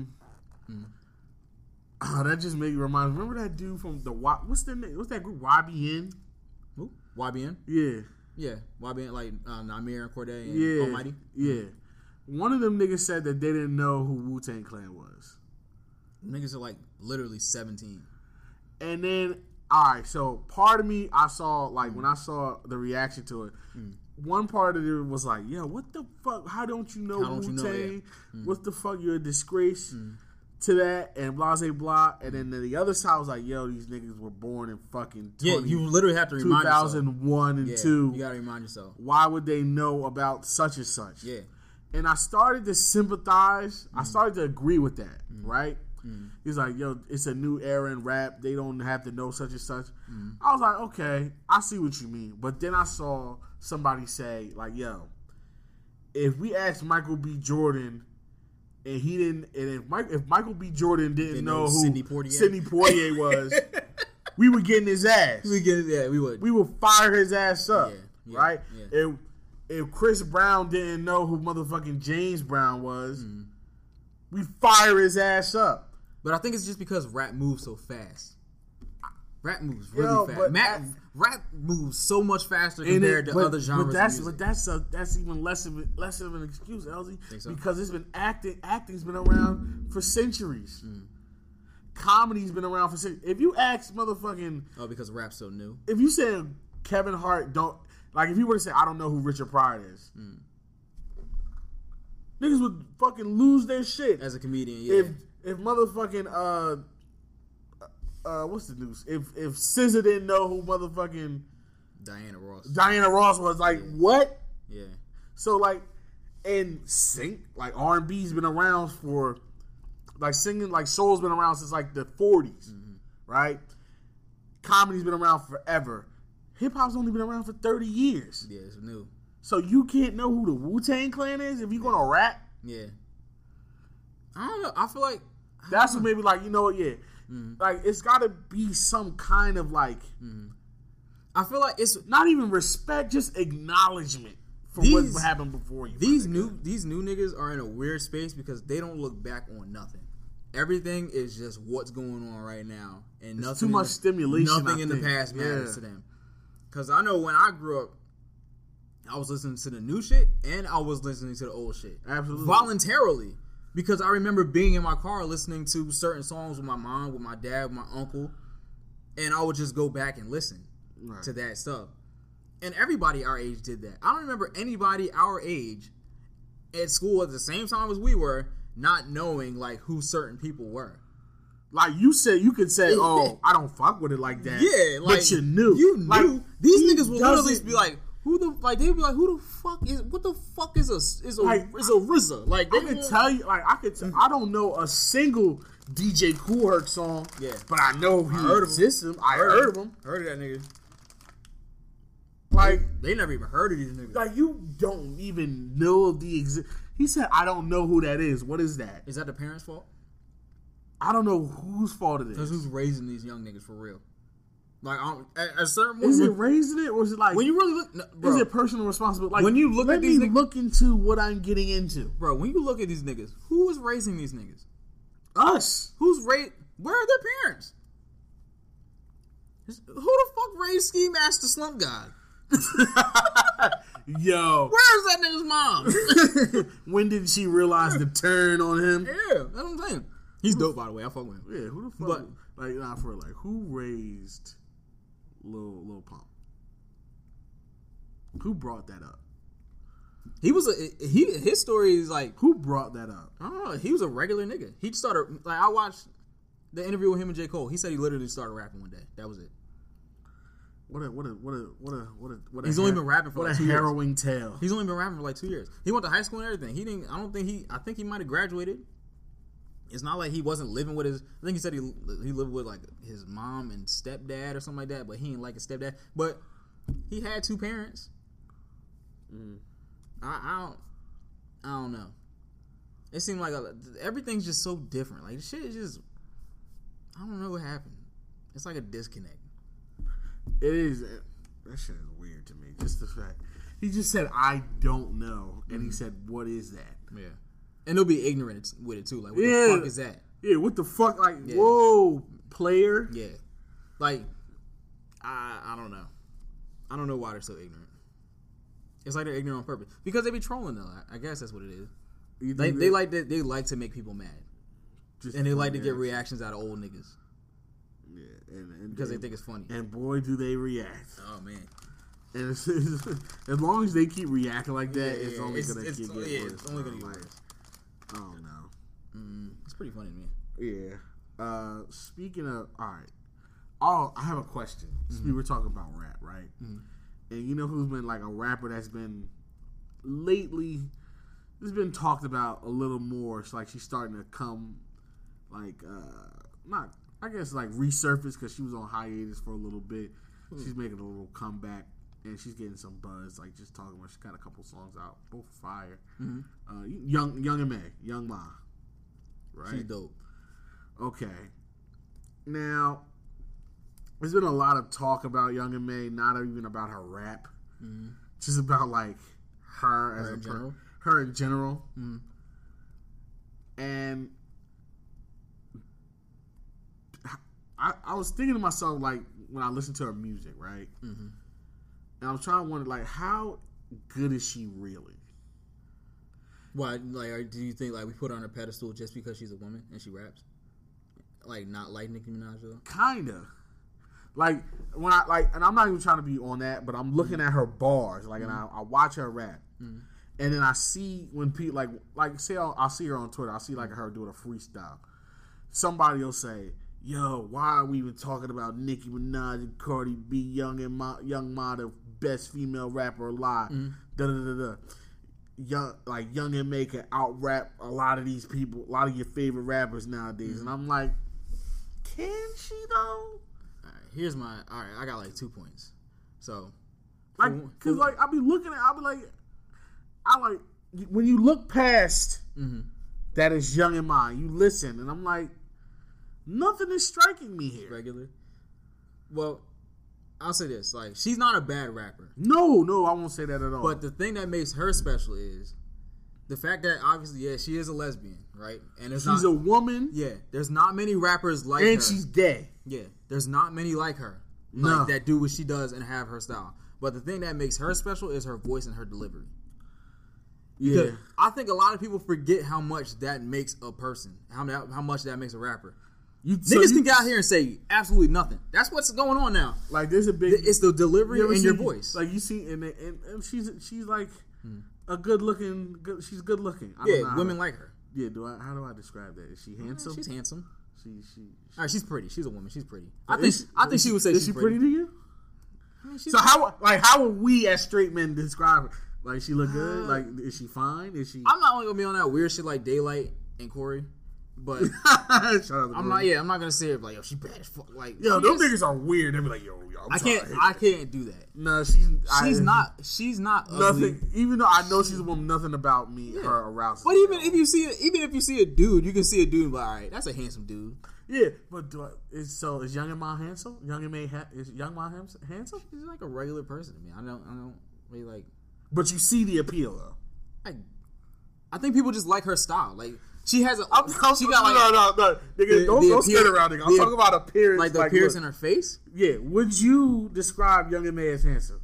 that just made me remind me. Remember that dude from what's that group, YBN? Who? YBN? Yeah. Yeah, YBN, like Namir and Corday and Almighty? Yeah. One of them niggas said that they didn't know who Wu-Tang Clan was. Niggas are like literally 17. And then, alright, so part of me, I saw, like, when I saw the reaction to it, one part of it was like, yo, what the fuck? How don't you know Wu-Tang? What the fuck? You're a disgrace to that, and blah, blah, blah. And then the other side was like, yo, these niggas were born in fucking you literally have to remind 2001 yourself. and 2. You gotta remind yourself. Why would they know about such and such? Yeah. And I started to sympathize. I started to agree with that, right? He's like, yo, it's a new era in rap. They don't have to know such and such. I was like, okay, I see what you mean. But then I saw somebody say, like, yo, if we asked Michael B. Jordan and he didn't, and if Michael B. Jordan didn't know who Sidney Poitier was, we would get in his ass. We would. We would fire his ass up, right? Yeah. If Chris Brown didn't know who motherfucking James Brown was, we fire his ass up. But I think it's just because rap moves so fast. Rap moves really fast. Rap moves so much faster compared to other genres. But that's even less of an excuse, LZ, so? Because it's been acting's been around for centuries. Comedy's been around for centuries. If you ask motherfucking because rap's so new. If you said Kevin Hart if you were to say I don't know who Richard Pryor is, niggas would fucking lose their shit as a comedian. Yeah. If motherfucking what's the news? If SZA didn't know who motherfucking Diana Ross was, like, what? Yeah. So, like, and like R&B's been around for, like, singing, like, soul's been around since, like, the 40s, right? Comedy's been around forever. Hip-hop's only been around for 30 years. Yeah, it's new. So you can't know who the Wu-Tang Clan is if you're going to rap? Yeah. I don't know. I feel like... That's what maybe, like, you know what, yeah. Like, it's got to be some kind of, like... I feel like it's... Not even respect, just acknowledgement for what happened before you. These new niggas are in a weird space because they don't look back on nothing. Everything is just what's going on right now. And nothing too much stimulation. Nothing in the past matters to them. Because I know when I grew up, I was listening to the new shit and I was listening to the old shit. Absolutely. Voluntarily. Because I remember being in my car listening to certain songs with my mom, with my dad, with my uncle. And I would just go back and listen to that stuff. And everybody our age did that. I don't remember anybody our age at school at the same time as we were not knowing like who certain people were. Like you said, you could say, "Oh, I don't fuck with it like that." Yeah, like but you knew. You knew. Like, these niggas would literally be like, "Who the like?" They'd be like, "Who the fuck is? What the fuck is a RZA?" Like I could tell you, like I don't know a single DJ Kool Herc song. Yeah, but I know he exists. I heard of him. Heard of that nigga. Like they never even heard of these niggas. Like you don't even know the He said, "I don't know who that is." What is that? Is that the parents' fault? I don't know whose fault it is. Because who's raising these young niggas for real? Like, at a certain point, is it raising it, or is it like when you really look? No, bro, is it personal responsibility? Like when you look at these niggas, look into what I'm getting into, bro. When you look at these niggas, who is raising these niggas? Us. Who's raised? Where are their parents? Who the fuck raised Ski Mask the Slump God? Yo, where is that nigga's mom? When did she realize the turn on him? Yeah, that's what I'm saying. He's dope, by the way. I fuck with him. Yeah, who the fuck? But, like, nah, for real, like, who raised Lil Pump? Who brought that up? He was his story is like, who brought that up? I don't know. He was a regular nigga. He started, like, I watched the interview with him and J. Cole. He said he literally started rapping one day. That was it. What a He's only been rapping for like 2 years. What a harrowing tale. He's only been rapping for like 2 years. He went to high school and everything. I think he might have graduated. It's not like he wasn't living with his. I think he said he lived with like his mom and stepdad or something like that. But he didn't like his stepdad. But he had 2 parents. I don't know. It seemed like everything's just so different. Like shit is just. I don't know what happened. It's like a disconnect. It is. That shit is weird to me. Just the fact he just said I don't know, and he said what is that? Yeah. And they'll be ignorant with it too. Like, what the fuck is that? Yeah, what the fuck? Like, whoa, player. Yeah. Like, I don't know. I don't know why they're so ignorant. It's like they're ignorant on purpose. Because they be trolling, though. I guess that's what it is. They like to make people mad. And they like to get reactions out of old niggas. Yeah. And because they think it's funny. And boy, do they react. Oh, man. And as long as they keep reacting like that, it's only going to keep getting worse. It's only going to get worse. I don't know. It's pretty funny to me. Yeah. Speaking of, I have a question. We were talking about rap, right? And you know who's been like a rapper that's been lately, has been talked about a little more. It's like she's starting to come, like, not, I guess, like resurface because she was on hiatus for a little bit. She's making a little comeback. And she's getting some buzz, like just talking about. She's got a couple songs out, both fire. Young M.A., Young Ma, right? She's dope. Okay. Now, there's been a lot of talk about Young M.A., not even about her rap, just about like her in general. And I was thinking to myself, like when I listened to her music, right? And I'm trying to wonder, like, how good is she really? Why, like, do you think, like, we put her on a pedestal just because she's a woman and she raps? Like, not like Nicki Minaj, though? Kinda. Like, when and I'm not even trying to be on that, but I'm looking at her bars, like, and I watch her rap. And then I see when people, like say I'll see her on Twitter, I'll see, like, her doing a freestyle. Somebody will say, yo, why are we even talking about Nicki Minaj and Cardi B, Young Ma, the best female rapper alive? Da da da da. Young M.A. can out rap a lot of these people, a lot of your favorite rappers nowadays, and I'm like, can she though? All right, I got like 2 points. So, cause I be looking at, when you look past that is Young M.I., you listen, and I'm like, nothing is striking me here. Regular. Well, I'll say this: like, she's not a bad rapper. No, I won't say that at all. But the thing that makes her special is the fact that obviously, yeah, she is a lesbian, right? And she's a woman. Yeah, there's not many rappers like her. And she's gay. Yeah, there's not many like her, that do what she does and have her style. But the thing that makes her special is her voice and her delivery. Yeah, because I think a lot of people forget how much that makes a person, how much that makes a rapper. Niggas can get out here and say absolutely nothing. That's what's going on now. Like, there's a big... It's the delivery and your voice. Like, you see, and she's like a good-looking... she's good-looking. Women like her. Yeah, how do I describe that? Is she handsome? She's handsome. All right, she's pretty. She's a woman. She's pretty. I think she would say she's pretty to you? I mean, so how would we as straight men describe her? Like, she look good? Like, is she fine? Is she... I'm not only going to be on that weird shit like Daylight and Corey. But I'm not gonna say it like, yo, she bad as fuck. Like, yo, those niggas are weird. They be like, yo, I can't do that. No, she's not ugly. Nothing. Even though I know she's a woman, nothing about me her arouses. But even if you see a dude, you can see a dude and be like, all right, that's a handsome dude. Yeah, but is Young M.A. handsome? Is Young M.A. handsome? She's like a regular person to me. I don't really like. But you see the appeal though. I think people just like her style. Like, she has a. No, nigga, don't spin around, nigga. I'm talking about appearance. Like the appearance in her face? Yeah. Would you describe Young M.A. as handsome?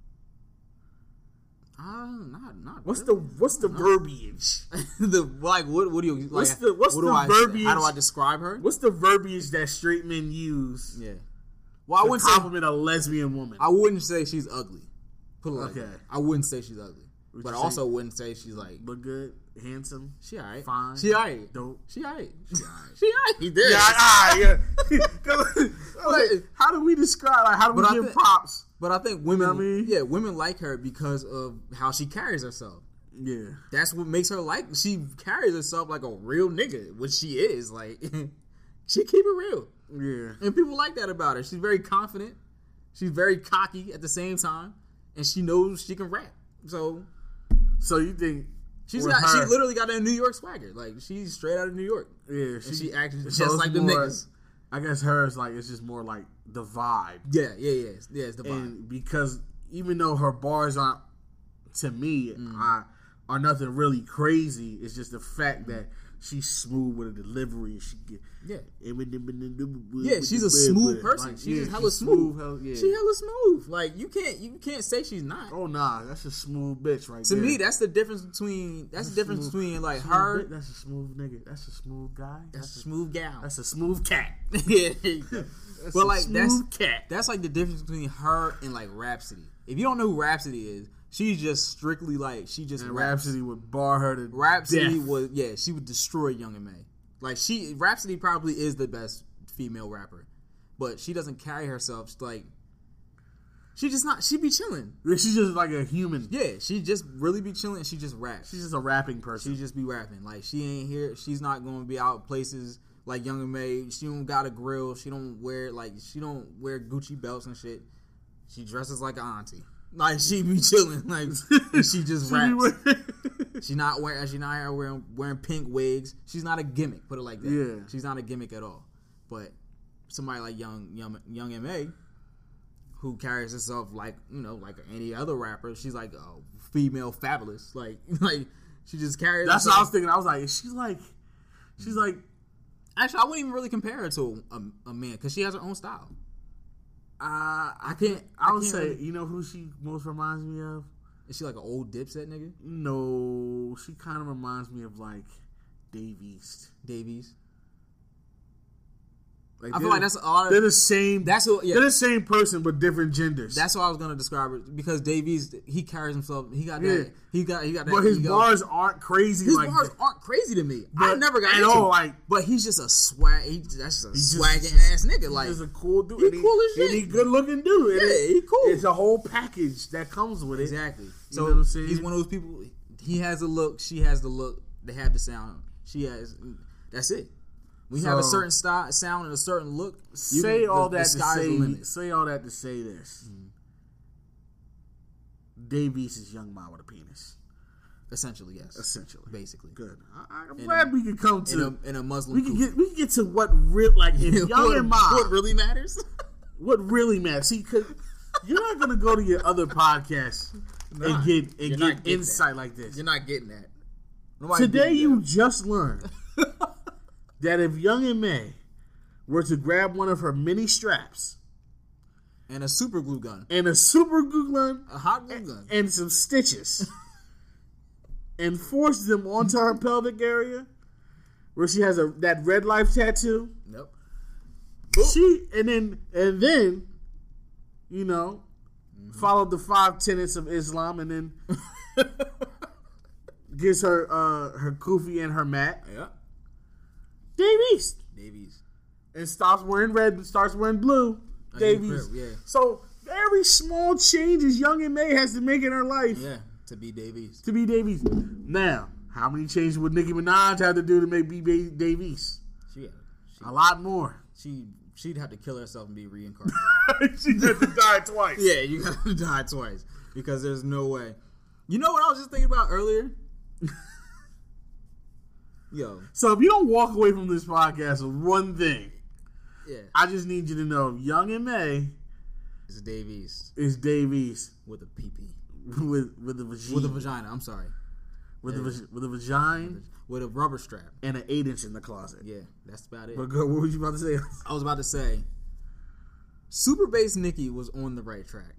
Not. What's the verbiage? What do you like? What's the verbiage? How do I describe her? What's the verbiage that straight men use? Yeah. Well, I wouldn't compliment a lesbian woman. I wouldn't say she's ugly. Put it like that. I wouldn't say she's ugly. But I also wouldn't say she's like... Look good, handsome, she alright. Fine. She alright. Dope. She alright. She alright. He did. Yeah, like, how do we describe... Like, how do we give props? But I think women... You know what I mean? Women like her because of how she carries herself. Yeah. That's what makes her like... She carries herself like a real nigga, which she is. Like, she keep it real. Yeah. And people like that about her. She's very confident. She's very cocky at the same time. And she knows she can rap. So you think she literally got a New York swagger. Like, she's straight out of New York. Yeah, she acts just like the niggas. I guess hers it's just more like the vibe. Yeah, it's the vibe. And because even though her bars aren't, to me, are nothing really crazy, it's just the fact that she's smooth with a delivery. She's a smooth person. Like, she's hella smooth. She hella smooth. Like, you can't say she's not. Oh nah, that's a smooth bitch right to there. Me, that's the difference between like her. That's a smooth nigga. That's a smooth guy. That's a smooth gal. That's a smooth cat. Yeah. But like that's like the difference between her and like Rhapsody. If you don't know who Rhapsody is, she's just strictly like Rhapsody would bar her to Rhapsody death. She would destroy Young M.A. Like, Rhapsody probably is the best female rapper, but she doesn't carry herself like. She be chilling. She's just like a human. Yeah, she just really be chilling. She just raps. She's just a rapping person. She just be rapping. Like, she ain't here. She's not going to be out places like Young M.A. She don't got a grill. She don't wear Gucci belts and shit. She dresses like an auntie. Like, she be chilling. Like, and she just raps. She's not wearing pink wigs. She's not a gimmick. Put it like that. Yeah. She's not a gimmick at all. But somebody like Young M.A., who carries herself like any other rapper, she's like a female fabulous. Like she just carries. That's what I was thinking. I was like, she's like. Actually, I wouldn't even really compare her to a man because she has her own style. I would say, you know who she most reminds me of? Is she like an old Dipset nigga? No, she kind of reminds me of like Dave East. Dave East? Like, I feel like that's a lot of. They're the same. That's what. Yeah. They're the same person but different genders. That's what I was gonna describe it because Davies, he carries himself. He got that. He got that. But his ego. bars aren't crazy. His like bars that. aren't crazy to me. I never got at into all. it. Like, but he's just a swag. That's just a swagging ass nigga. Like, he's a cool dude. He cool as shit. And he good looking dude. Yeah, he cool. It's a whole package that comes with it. Exactly. So you know what I'm saying? He's one of those people. He has the look. She has the look. They have the sound. She has. That's it. We have a certain style, sound, and a certain look. Say all that to say this. Davies is Young Ma with a penis. Essentially, yes. Essentially, basically. Good. I'm glad we could come to in a Muslim. We can get to what real like if Young and Ma. What really matters? What really matters? See, because you're not gonna go to your other podcasts and get insight like this. You're not getting that. Today you just learned that if Young and May were to grab one of her mini straps and a super glue gun, a hot glue gun, and some stitches, and force them onto her pelvic area, where she has that red life tattoo. Nope. And then, you know, followed the 5 tenets of Islam, and then gives her her kufi and her mat. Yeah. Davies. And starts wearing red and starts wearing blue. Davies. Yeah. So very small changes Young and May has to make in her life. Yeah. To be Davies. Now, how many changes would Nicki Minaj have to do to make B Davies? A lot more. She'd have to kill herself and be reincarnated. She'd have to die twice. Yeah, you got to die twice because there's no way. You know what I was just thinking about earlier? Yo. So if you don't walk away from this podcast with one thing, I just need you to know Young and May is Davies. With a pee-pee. With a vagina. With a vagina, I'm sorry. With a vagina. With a rubber strap. And an 8-inch in the closet. Yeah, that's about it. But what were you about to say? I was about to say, Super Bass Nikki was on the right track.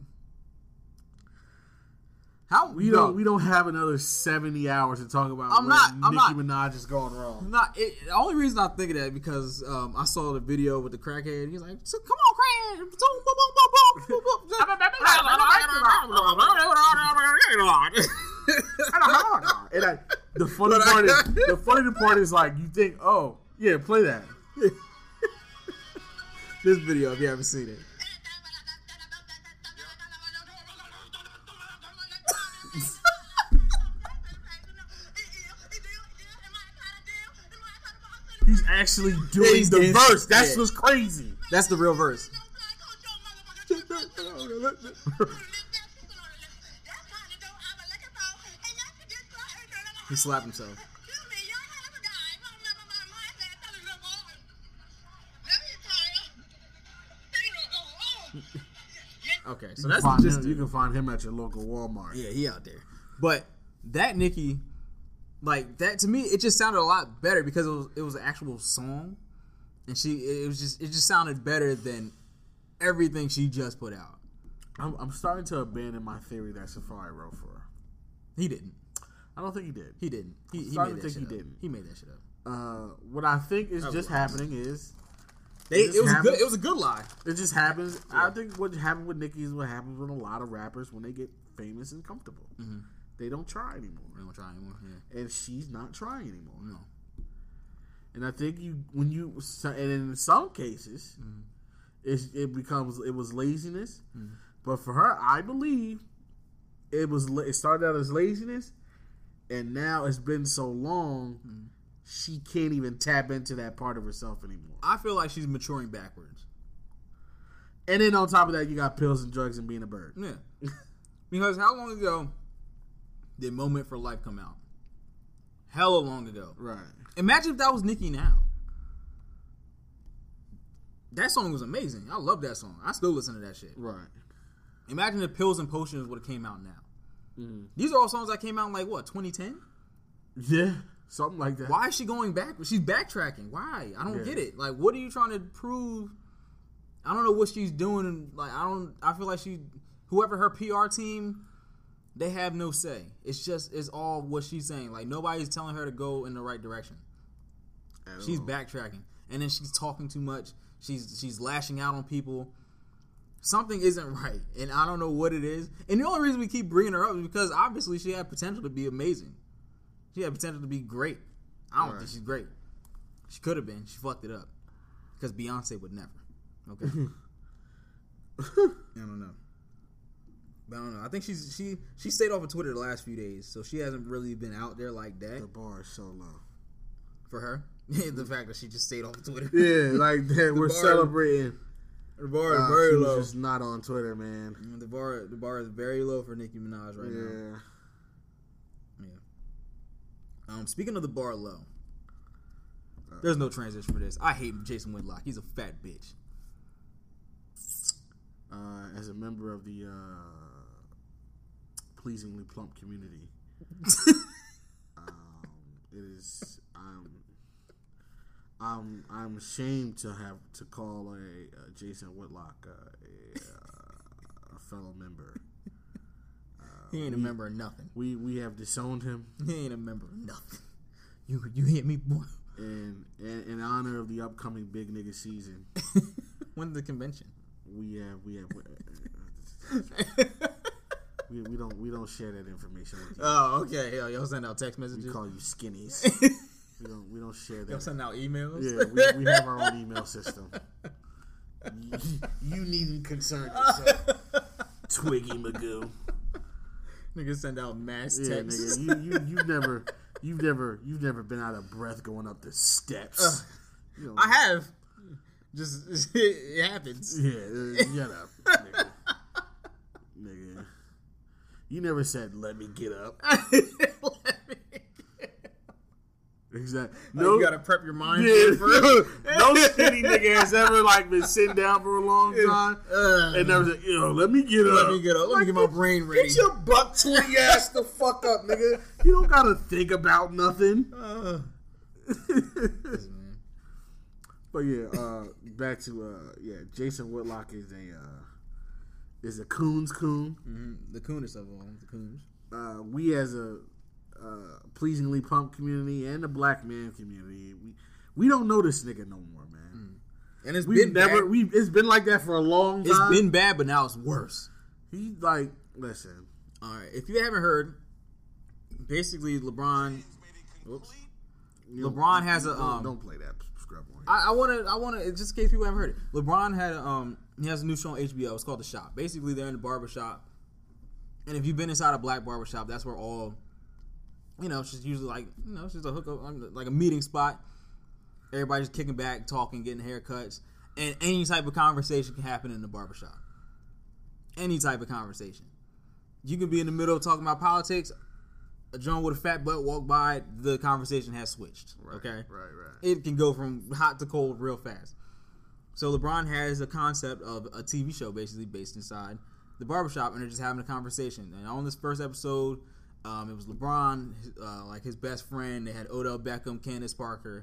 We don't have another 70 hours to talk about Nicki Minaj is going wrong. The only reason I think of that because I saw the video with the crackhead. He's like, "Come on, crackhead!" And the funny part is like you think, oh yeah, play that. This video, if you haven't seen it. He's actually doing the verse. That's what's crazy. That's the real verse. He slapped himself. Okay, so that's just you can find him at your local Walmart. Yeah, he out there. But that Nicki, like that to me, it just sounded a lot better because it was an actual song, and it just sounded better than everything she just put out. I'm starting to abandon my theory that Safari wrote for her. He didn't. I don't think he did. He didn't. He made that shit up. He made that shit up. What I think is just happening is it was a good lie. It just happens. Yeah. I think what happened with Nicki is what happens with a lot of rappers when they get famous and comfortable. Mm-hmm. They don't try anymore. Yeah. And she's not trying anymore. No. And I think and in some cases, it was laziness. Mm-hmm. But for her, I believe it started out as laziness, and now it's been so long, she can't even tap into that part of herself anymore. I feel like she's maturing backwards. And then on top of that, you got pills and drugs and being a bird. Yeah. Because how long ago did Moment for Life come out? Hella long ago. Right. Imagine if that was Nicki now. That song was amazing. I love that song. I still listen to that shit. Right. Imagine if Pills and Potions would have came out now. Mm. These are all songs that came out in 2010? Yeah, something like that. Why is she going back? She's backtracking. Why? I don't get it. Like, what are you trying to prove? I don't know what she's doing. Like, I feel like whoever her PR team, they have no say. It's all what she's saying. Like, nobody's telling her to go in the right direction. She's backtracking. And then she's talking too much. She's lashing out on people. Something isn't right, and I don't know what it is. And the only reason we keep bringing her up is because obviously she had potential to be amazing. She had potential to be great. I don't think she's great. She could have been. She fucked it up because Beyonce would never. Okay. I don't know. But I don't know. I think she stayed off of Twitter the last few days, so she hasn't really been out there like that. The bar is so low for her. The fact that she just stayed off of Twitter. Yeah, like that. We're celebrating. The bar is very low. Just not on Twitter, man. The bar is very low for Nicki Minaj right now. Yeah. Speaking of the bar low, there's no transition for this. I hate Jason Whitlock. He's a fat bitch. As a member of the pleasingly plump community, it is I'm ashamed to have to call a Jason Whitlock a fellow member. He ain't a member of nothing. We have disowned him. He ain't a member of nothing. You hit me, boy. And in honor of the upcoming big nigga season, when's the convention? We don't share that information with you. Oh, okay. Y'all send out text messages. We call you skinnies. we don't share that. Y'all send out emails. Yeah, we have our own email system. You needn't concern yourself, Twiggy Magoo. Niggas send out mass texts. Nigga, you've never been out of breath going up the steps. I have. Just it happens. Yeah, shut up, nigga. Nigga, you never said "let me get up." Exactly. No, you gotta prep your mind. Yeah, no skinny nigga has ever been sitting down for a long time and never said, let me get up. Let me get up. Let me get my brain ready. Get your butt twig ass the fuck up, nigga. You don't gotta think about nothing. But yeah, back to Jason Whitlock is a coon's coon. Mm-hmm. The coonest of all the coons. We as a pleasingly plump community and the black man community, we don't know this nigga no more, man. And it's been like that for a long time. It's been bad, but now it's worse. He's listen. All right, if you haven't heard, basically LeBron. Whoops. LeBron has a don't play that scrub on. I want to just in case people haven't heard it. LeBron had he has a new show on HBO. It's called The Shop. Basically, they're in the barbershop, and if you've been inside a black barbershop, that's where all, it's just usually it's just a hookup, like a meeting spot. Everybody's kicking back, talking, getting haircuts, and any type of conversation can happen in the barbershop. Any type of conversation. You can be in the middle talking about politics. A John with a fat butt walk by, the conversation has switched. Okay? Right. It can go from hot to cold real fast. So LeBron has a concept of a TV show basically based inside the barbershop, and they're just having a conversation. And on this first episode, it was LeBron, his best friend. They had Odell Beckham, Candace Parker,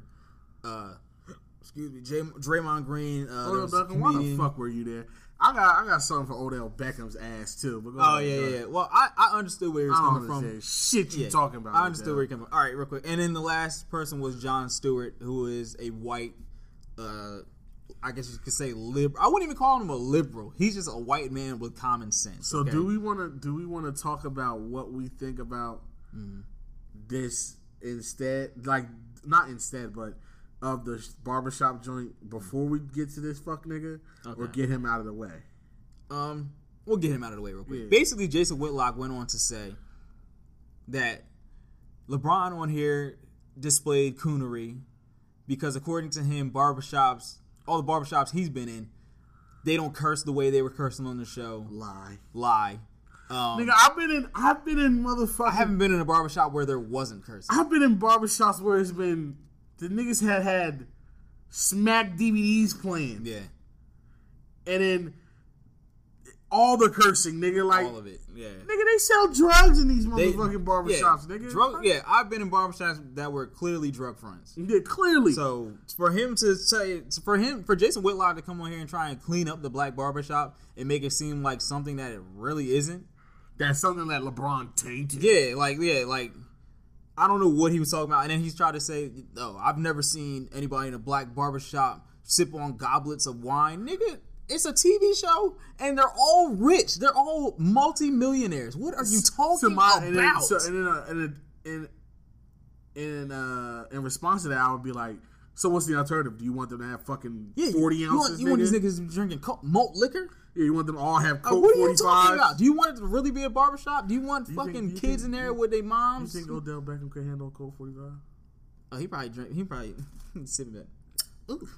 Draymond Green. Odell Beckham, why the fuck were you there? I got something for Odell Beckham's ass too. But yeah. Well, I understood where he was coming from. Shit, you talking about? I understood where he came from. All right, real quick. And then the last person was Jon Stewart, who is a white, I guess you could say liberal. I wouldn't even call him a liberal. He's just a white man with common sense. So do we want to talk about what we think about this instead? Not instead, but of the barbershop joint before we get to this fuck nigga, or get him out of the way? We'll get him out of the way real quick. Yeah. Basically, Jason Whitlock went on to say that LeBron on here displayed coonery because according to him, all the barbershops he's been in, they don't curse the way they were cursing on the show. Lie. Nigga, I've been in motherfucking. I haven't been in a barbershop where there wasn't cursing. I've been in barbershops where it's been the niggas had smack DVDs playing. Yeah. And then all the cursing, nigga, all of it. Yeah. Nigga, they sell drugs in these motherfucking barbershops, nigga. I've been in barbershops that were clearly drug fronts. Yeah, clearly. So for Jason Whitlock to come on here and try and clean up the black barbershop and make it seem like something that it really isn't. That's something that LeBron tainted. Yeah, I don't know what he was talking about. And then he's trying to say, I've never seen anybody in a black barbershop sip on goblets of wine. Nigga, it's a TV show, and they're all rich. They're all multi-millionaires. What are you talking about? In response to that, I would be like, so what's the alternative? Do you want them to have fucking 40 ounces? You want these niggas drinking malt liquor? Yeah, you want them to all have Coke 45s? What are you talking about? Do you want it to really be a barbershop? Do you want kids in there with their moms? You think Odell Beckham can handle a Coke 45? Oh, he probably sip that. Ooh.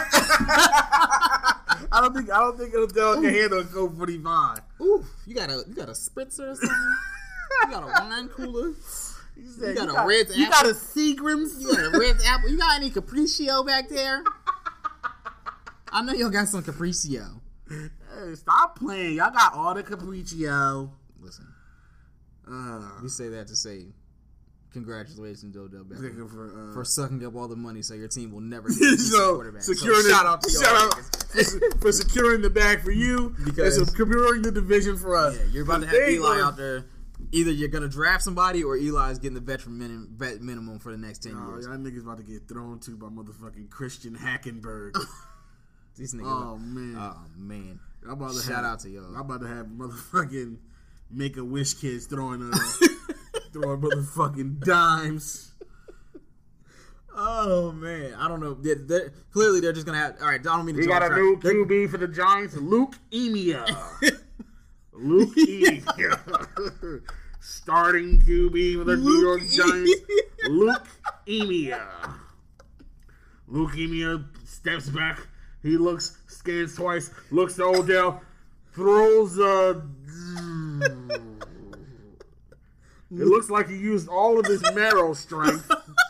I don't think Odell can handle a Coke 45. Ooh, you got a spritzer or something? You got a wine cooler? You got a Ritz apple? You got a Seagram's? You got a Ritz apple? You got any Capriccio back there? I know y'all got some Capriccio. Hey, stop playing. Y'all got all the Capriccio. Listen. We say that to say congratulations, Odell Beckham, for sucking up all the money so your team will never get a quarterback. Shout out to y'all. For securing the bag for you, because securing the division for us. Yeah, you're about to have Eli out there. Either you're going to draft somebody or Eli's getting the veteran minimum for the next 10 years. Y'all niggas about to get thrown to by motherfucking Christian Hackenberg. These niggas. Oh, man. Shout out to y'all. I'm about to have motherfucking Make-A-Wish kids throwing motherfucking dimes. Oh, man. I don't know. Clearly, they're just going to have... All right, I don't mean to... We got a new QB for the Giants, Luke Emia. Luke Emia. Starting QB for the New York Giants, Luke Emia. Luke Emia steps back. He looks, scans twice, looks to Odell, throws a... It looks like he used all of his marrow strength.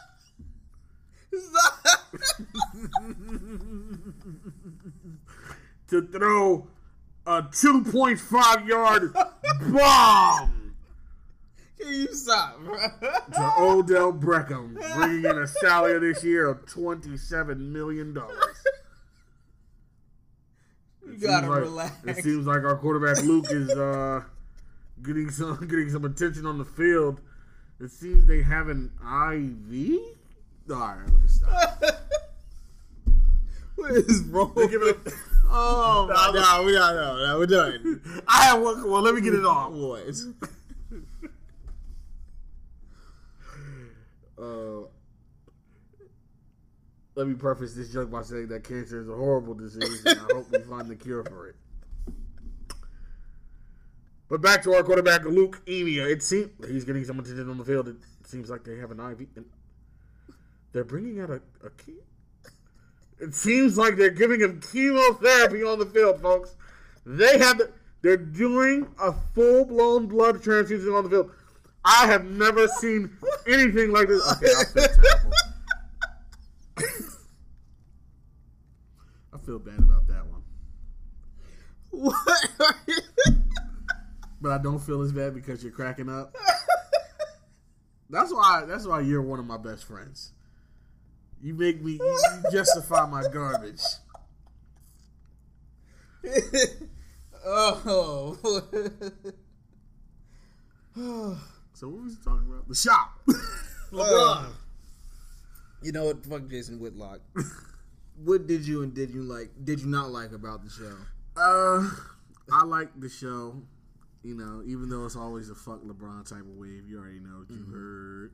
To throw a 2.5 yard bomb. Can you stop, bro? To Odell Beckham, bringing in a salary this year of $27 million. You gotta relax. It seems like our quarterback Luke is getting some attention on the field. It seems they have an IV. All right, let me stop. What is wrong? Oh my God, we're done. I have one. Well, let me get it off. What? Let me preface this joke by saying that cancer is a horrible disease, and I hope we find the cure for it. But back to our quarterback, Luke Emia. It seems he's getting some attention on the field. It seems like they have an IV. And they're bringing out a key. It seems like they're giving him chemotherapy on the field, folks. They're doing a full-blown blood transfusion on the field. I have never seen anything like this. Okay, I feel terrible. I feel bad about that one. What? But I don't feel as bad because you're cracking up. That's why you're one of my best friends. You justify my garbage. Oh. So what was he talking about? The shop. LeBron. You know what? Fuck Jason Whitlock. What did you not like about the show? I like the show. You know, even though it's always a fuck LeBron type of wave, you already know what you heard.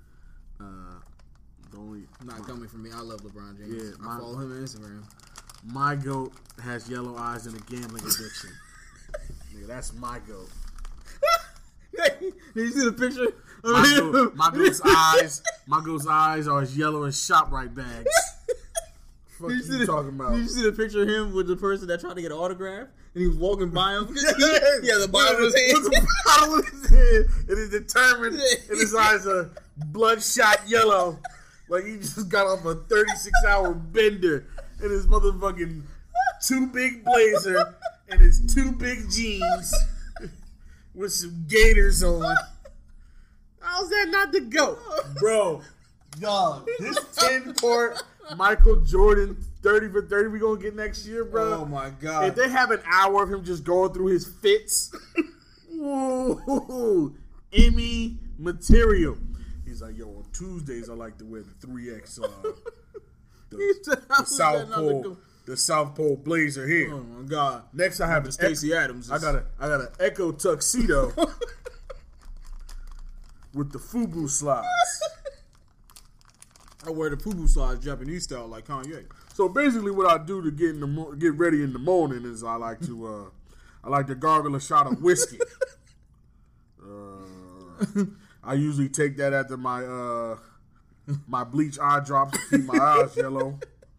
Not coming from me. I love LeBron James. Yeah, I follow him on Instagram. My GOAT has yellow eyes and a gambling addiction. Nigga, that's my GOAT. Did you see the picture? My GOAT's eyes are as yellow as ShopRite bags. What are you talking about? Did you see the picture of him with the person that tried to get an autograph? And he was walking by him. Yeah, the bottom of his head. The bottom of his head. It is determined. And his eyes are bloodshot yellow. Like he just got off a 36-hour bender. And his motherfucking too big blazer. And his too big jeans. With some gators on. How's that not the GOAT? Bro, dog. This 10-part Michael Jordan 30 for 30 we gonna get next year, bro. Oh my God. If they have an hour of him just going through his fits, ooh, Emmy material. He's like, yo, on Tuesdays I like to wear the 3X the South Pole blazer here. Oh my god! Next, I have Stacey Adams. I got an Echo tuxedo with the FUBU slides. I wear the FUBU slides Japanese style like Kanye. So basically, what I do to get ready in the morning is I like to gargle a shot of whiskey. I usually take that after my my bleach eye drops to keep my eyes yellow.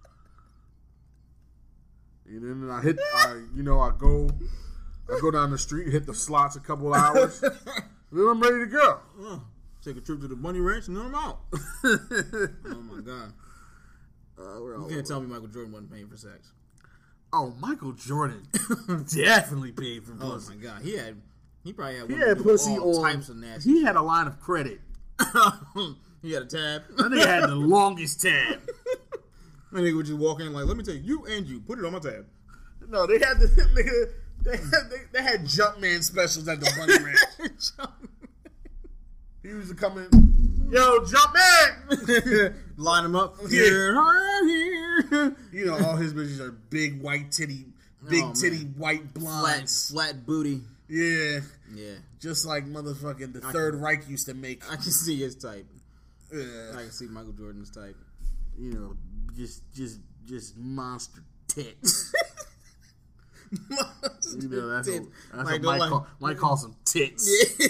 And then I go down the street, hit the slots a couple hours, and then I'm ready to go. Take a trip to the Bunny Ranch and then I'm out. Oh my god! You can't tell me Michael Jordan wasn't paying for sex. Oh, Michael Jordan definitely paid for pussy. Oh my god, he probably had. He had pussy all on types of nasty. He had a line of credit. He had a tab. That nigga had the longest tab. That nigga would just walk in like, let me take you and you, put it on my tab. No, they had the nigga. They had Jumpman specials at the Bunny Ranch. He used to come in, yo, Jumpman! Line him up. Yeah. Here. You know, all his bitches are big white titty, white blondes. Flat booty. Yeah. Yeah. Just like motherfucking the Third Reich used to make. I can see his type. Yeah. I can see Michael Jordan's type. You know, just monster tits. You know, that's what Mike calls them tits. Yeah.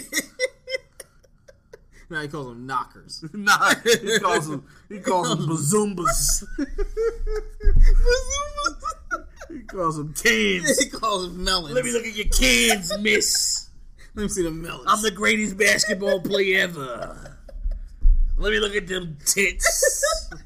No, he calls them knockers. Nah, he calls them bazoombas. He calls them cans. He calls them melons. Let me look at your cans, miss. Let me see the melons. I'm the greatest basketball player ever. Let me look at them tits.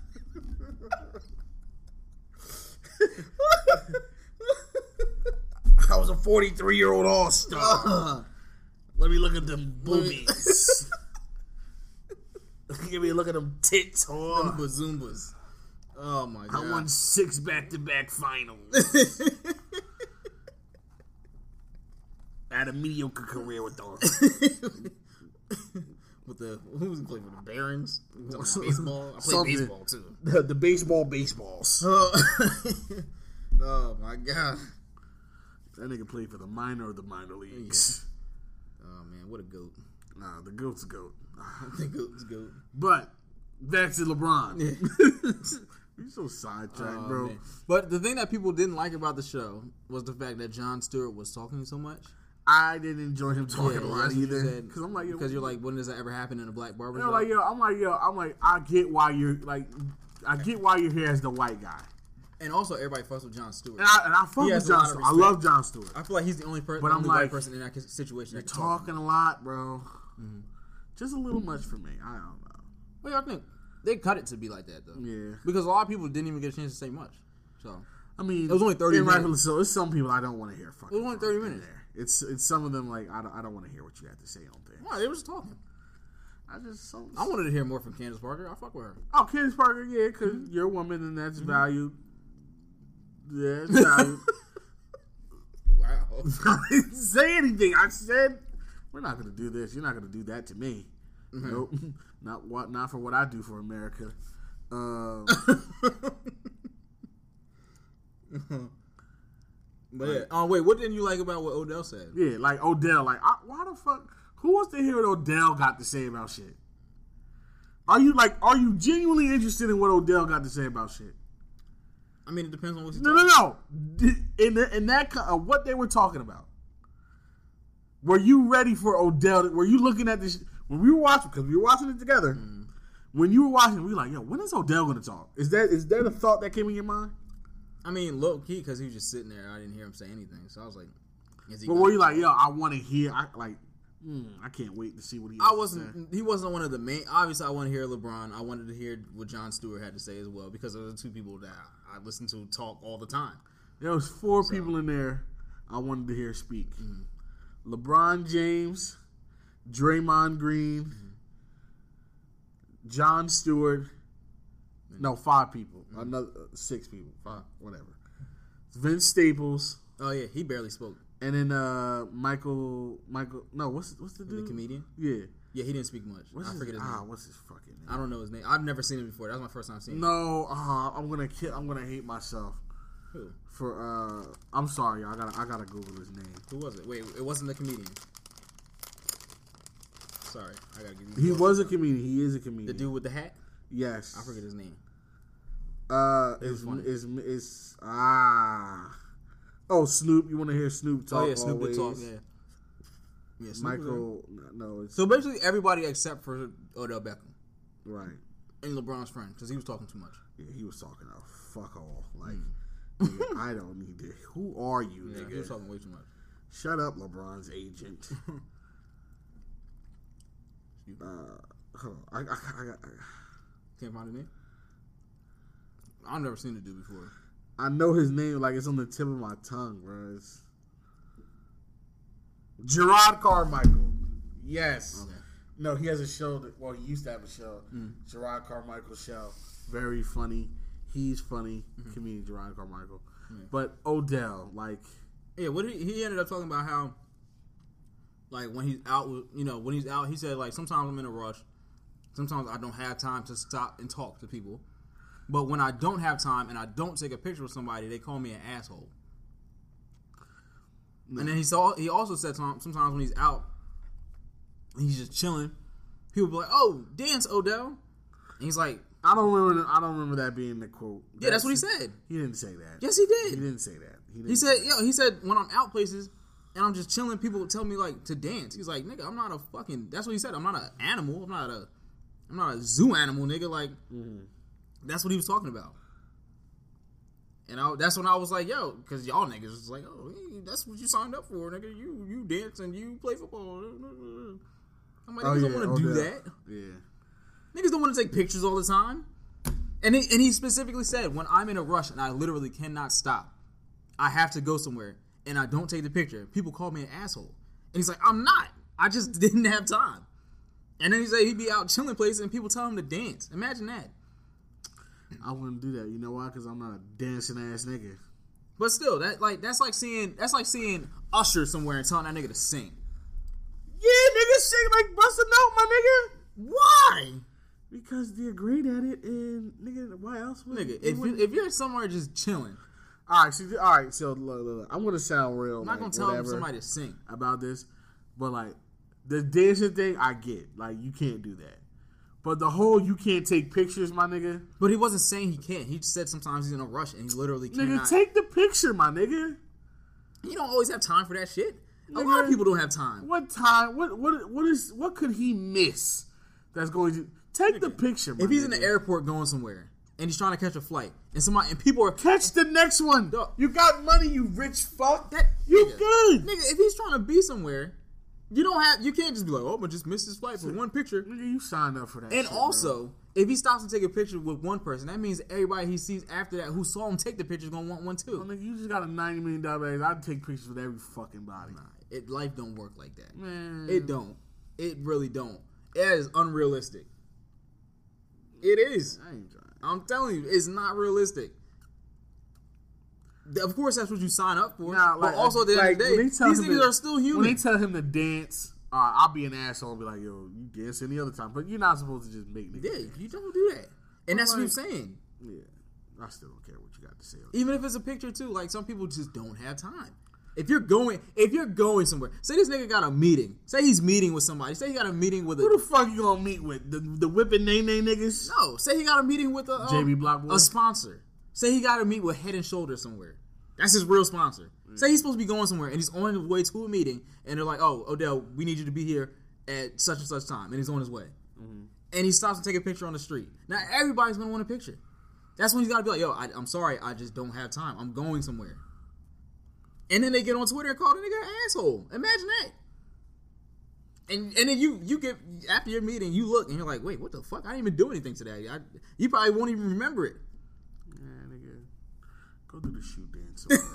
I was a 43-year-old all-star. Let me look at them boobies. Give me a look at them tits, whore. Them bazoombas. Oh my god. I won 6 back-to-back finals. I had a mediocre career with those. Who was playing for the Barons? Baseball? I played baseball too. The baseballs. Oh my god. That nigga played for the minor leagues. Yeah. Oh man, what a goat. Nah, the goat's a goat. The goat's goat. But back to LeBron. Yeah. You're so sidetracked, bro. Man. But the thing that people didn't like about the show was the fact that Jon Stewart was talking so much. I didn't enjoy him talking a lot either. Because I'm like, because you're like, when does that ever happen in a black barber shop? I'm like, I get why you're here as the white guy. And also, everybody fucks with Jon Stewart. And I fuck with Jon Stewart. I love Jon Stewart. I feel like he's the only person, white person in that situation. You're talking a lot, bro. Mm-hmm. Just a little much for me. I don't know. Well, I think they cut it to be like that, though. Yeah. Because a lot of people didn't even get a chance to say much. So, I mean, it was only 30 minutes. So it's some people I don't want to hear. It was only 30 minutes. It's some of them like I don't want to hear what you have to say on there. Why? They were just talking. I wanted to hear more from Candace Parker. I fuck with her. Oh, Candace Parker, yeah, because you're a woman and that's valued. Yeah, it's valued. Wow. I didn't say anything. I said we're not going to do this. You're not going to do that to me. Mm-hmm. Nope. Not for what I do for America. But yeah. Wait, what didn't you like about what Odell said? Yeah, like Odell. Like, why the fuck? Who wants to hear what Odell got to say about shit? Are you genuinely interested in what Odell got to say about shit? I mean, it depends on what he's No. In that what they were talking about. Were you ready for Odell? Were you looking at this when we were watching? Because we were watching it together. Mm. When you were watching, we were like, "Yo, when is Odell going to talk?" Is that a thought that came in your mind? I mean, low key, because he was just sitting there. I didn't hear him say anything, so I was like, "Is he?" But were you like, "Yo, I want to hear"? I can't wait to see what he. He wasn't one of the main. Obviously, I want to hear LeBron. I wanted to hear what Jon Stewart had to say as well because those are the two people that I listen to talk all the time. There was 4 people in there I wanted to hear speak. Mm-hmm. LeBron James, Draymond Green, mm-hmm. Jon Stewart. No, 5 people. Mm-hmm. Another 6 people. 5, whatever. Vince Staples. Oh yeah, he barely spoke. And then Michael. No, what's the dude? The comedian. Yeah. Yeah, he didn't speak much. I forget his name. What's his fucking name? I don't know his name. I've never seen him before. That was my first time seeing him. No, I'm gonna hate myself. Who? I'm sorry, I gotta Google his name. Who was it? Wait, it wasn't the comedian. Sorry, I gotta give you. He was a comedian. He is a comedian. The dude with the hat. Yes. I forget his name. Snoop. You want to hear Snoop talk? Oh yeah, Snoop always. did talk. Yeah. Snoop Michael. No. It's, so basically, everybody except for Odell Beckham, right? And LeBron's friend, because he was talking too much. Yeah, he was talking fuck all. Like, nigga, I don't need to. Who are you, nigga? He was talking way too much. Shut up, LeBron's agent. Hold on. I Can't find his name. I've never seen the dude before. I know his name, like it's on the tip of my tongue, bro. It's Gerard Carmichael. Yes. Okay. No, he has a show. He used to have a show. Gerard Carmichael show. Very funny. He's funny. Comedian Gerard Carmichael. But Odell, like... Yeah, what he ended up talking about how, like, when he's out, when he's out, he said, like, sometimes I'm in a rush. Sometimes I don't have time to stop and talk to people. But when I don't have time and I don't take a picture with somebody, they call me an asshole. No. And then he also said sometimes when he's out, he's just chilling, people be like, "Oh, dance, Odell." And he's like, I don't remember that being the quote. Yeah, that's what he said. He didn't say that. Yes, he did. He didn't say that. He said when I'm out places and I'm just chilling, people tell me like to dance. He's like, "Nigga, I'm not a fucking." That's what he said. I'm not an animal. I'm not a zoo animal, nigga. Like, that's what he was talking about. And that's when I was like, yo, because y'all niggas was like, oh, hey, that's what you signed up for, nigga. You dance and you play football. I'm like, niggas don't want to do that. Yeah. Niggas don't want to take pictures all the time. And he specifically said, when I'm in a rush and I literally cannot stop, I have to go somewhere, and I don't take the picture, people call me an asshole. And he's like, I'm not. I just didn't have time. And then he said he'd be out chilling places and people tell him to dance. Imagine that. I wouldn't do that. You know why? Because I'm not a dancing ass nigga. But still, that's like seeing Usher somewhere and telling that nigga to sing. Yeah, nigga, sing like bust a note, my nigga. Why? Because they're great at it, and nigga, why else would nigga? If you're somewhere just chilling. All right. So look, I'm gonna sound real. I'm not gonna tell somebody to sing about this, but like the dancing thing, I get. Like you can't do that. But the whole you can't take pictures, my nigga. But he wasn't saying he can't. He just said sometimes he's in a rush and he literally cannot. Nigga, take the picture, my nigga. You don't always have time for that shit. Nigga, a lot of people don't have time. What time? What could he miss? That's going to take the picture. If he's in the airport going somewhere and he's trying to catch a flight and people are catch the next one. Dog. You got money, you rich fuck. You nigga, good, nigga. If he's trying to be somewhere. You can't just be like, oh, but just miss his flight for one picture. Nigga, you signed up for that. And shit, also, bro. If he stops to take a picture with one person, that means everybody he sees after that who saw him take the picture is gonna want one too. Well, nigga, you just got a $90 million bag. I'd take pictures with every fucking body. Nah, life don't work like that. Man. It don't. It really don't. It is unrealistic. It is. I ain't trying. I'm telling you, it's not realistic. Of course, that's what you sign up for. Nah, but also, at the end of the day, these niggas are still human. When they tell him to dance, I'll be an asshole and be like, yo, you dance any other time. But you're not supposed to just make niggas dance. You don't do that. And that's what I'm saying. Yeah. I still don't care what you got to say. Even if it's a picture, too. Like, some people just don't have time. If you're going somewhere, say this nigga got a meeting. Say he's meeting with somebody. Say he got a meeting with Who the fuck you gonna meet with? The whipping nay niggas? No. Say he got a meeting with JB Blockboy? A sponsor. Say he got to meet with Head and Shoulders somewhere. That's his real sponsor. Say he's supposed to be going somewhere and he's on his way to a meeting and they're like, oh, Odell, we need you to be here at such and such time. And he's on his way. Mm-hmm. And he stops to take a picture on the street. Now, everybody's going to want a picture. That's when he's got to be like, yo, I'm sorry, I just don't have time. I'm going somewhere. And then they get on Twitter and call the nigga an asshole. Imagine that. And then you get, after your meeting, you look and you're like, wait, what the fuck? I didn't even do anything today. You probably won't even remember it. Yeah, nigga. Go do the shoot dance somewhere.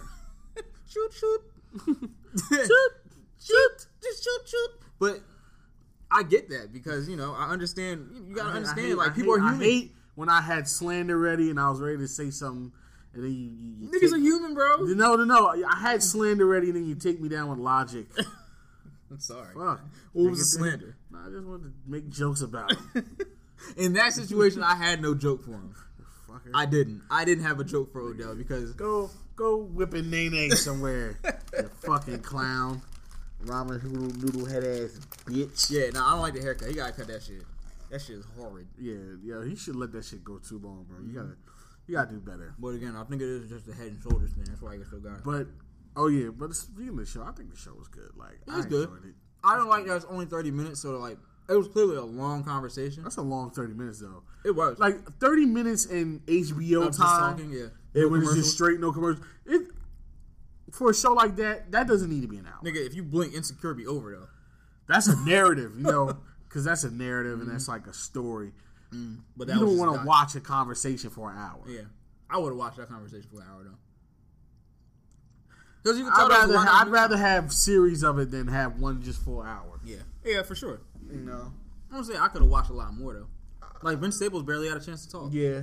shoot. But I get that because, I understand. You got to understand, people are human. I hate when I had slander ready and I was ready to say something. And then you niggas are human, bro. No. I had slander ready and then you take me down with logic. I'm sorry. Fuck. What was the slander? Nah, I just wanted to make jokes about him. In that situation, I had no joke for him. Fucker. I didn't have a joke for Odell because Go whipping Nene somewhere. You fucking clown. Ramen noodle head ass bitch. yeah, I don't like the haircut. He gotta cut that shit. That shit is horrid. Yeah, he should let that shit go too long, bro. You gotta do better. But again, I think it is just the Head and Shoulders thing. That's why I get so got it. But speaking of the show, I think the show was good. Like, It was I good. enjoyed it. I don't like that it's only 30 minutes, so like it was clearly a long conversation. That's a long 30 minutes though. It was Like 30 minutes in HBO just time. talking, yeah. It was commercials. just straight no commercial. For a show like that doesn't need to be an hour. Nigga, if you blink, Insecure be over though. That's a narrative, because that's a narrative and that's like a story. But You that don't want to watch a conversation for an hour. Yeah, I would have watched that conversation for an hour though. Because you can tell I'd rather have series of it than have one just for an hour. Yeah, for sure. You I'm saying I could have watched a lot more though. Like Vince Staples barely had a chance to talk. Yeah.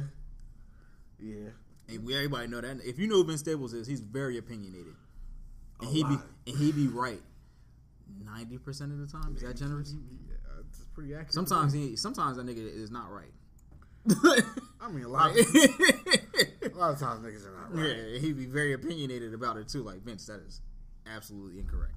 And everybody know that. If you know who Vince Staples is, he's very opinionated, and he be right 90% of the time. Is that generous? Yeah, it's pretty accurate. Sometimes that nigga is not right. I mean, a lot of times niggas are not right. Yeah, he be very opinionated about it too. Like Vince, that is absolutely incorrect.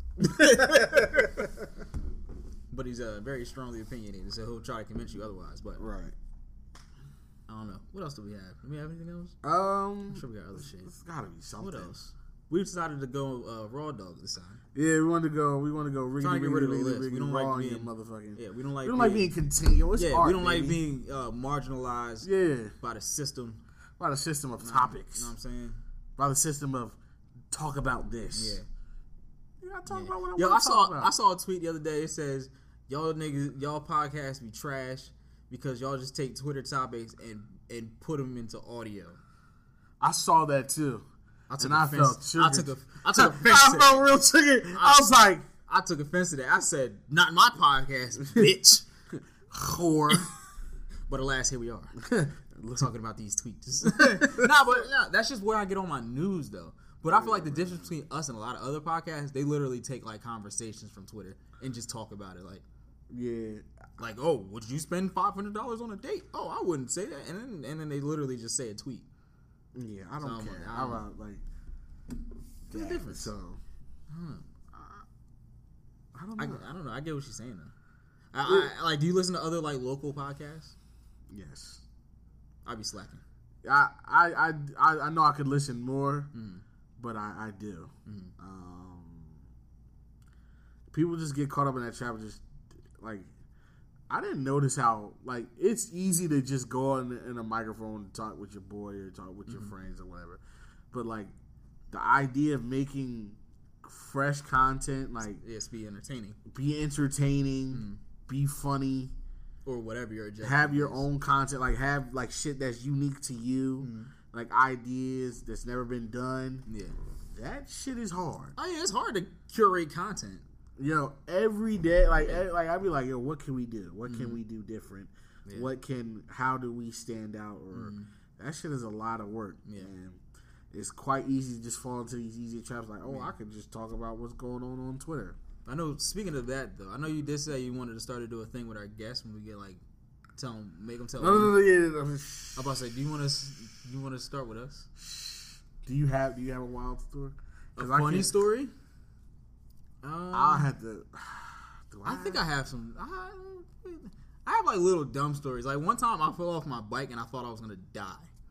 But he's very strongly opinionated, so he'll try to convince you otherwise. But Right. I don't know. What else do we have? Do we have anything else? I'm sure we got other shit. It's gotta be something. What else? We decided to go Raw Dog this time. Yeah, we want to go. Trying to get rid of the list. We don't like being motherfucking. Yeah, we don't like being continuous. Yeah, art, we don't baby. like being marginalized. Yeah, by the system. by the system of topics. You know what I'm saying? By the system of talk about this. Yeah. You gotta talk about what I Yo, want to talk about. I saw a tweet the other day. It says, y'all podcasts be trash because y'all just take Twitter topics and put them into audio. I saw that too. I took offense to that. I felt real triggered. I was like, I took offense to that. I said, not my podcast, bitch. whore. But alas, here we are. Talking about these tweets. That's just where I get on my news, though. But I feel like the difference between us and a lot of other podcasts, they literally take, like, conversations from Twitter and just talk about it. Like, yeah. Like, oh, would you spend $500 on a date? Oh, I wouldn't say that. And then they literally just say a tweet. Yeah, I don't care. I How about, like, what's the difference? So, I don't know. I don't know. I get what she's saying, though. I like, do you listen to other, like, local podcasts? Yes. I be slacking. I know I could listen more, but I do. People just get caught up in that trap. Just like, I didn't notice how, like, it's easy to just go on in a microphone and talk with your boy or talk with your friends or whatever. But, like, the idea of making fresh content, like, yes, be entertaining, be funny, or whatever your objective have your is. own content, like, have, like, shit that's unique to you, like, ideas that's never been done. Yeah, that shit is hard. Oh yeah, it's hard to curate content. Yo, every day, like I'd be like, yo, what can we do? What can we do different? Yeah. How do we stand out? Or that shit is a lot of work. Yeah, and it's quite easy to just fall into these easy traps. Like, I could just talk about what's going on Twitter. I know. Speaking of that, though, I know you did say you wanted to start to do a thing with our guests when we get like, make them tell. No, yeah. I'm about to say, do you want to start with us? Do you have a wild story? A funny story? I'll have to. I think I have some. I have like little dumb stories. Like one time I fell off my bike and I thought I was gonna die.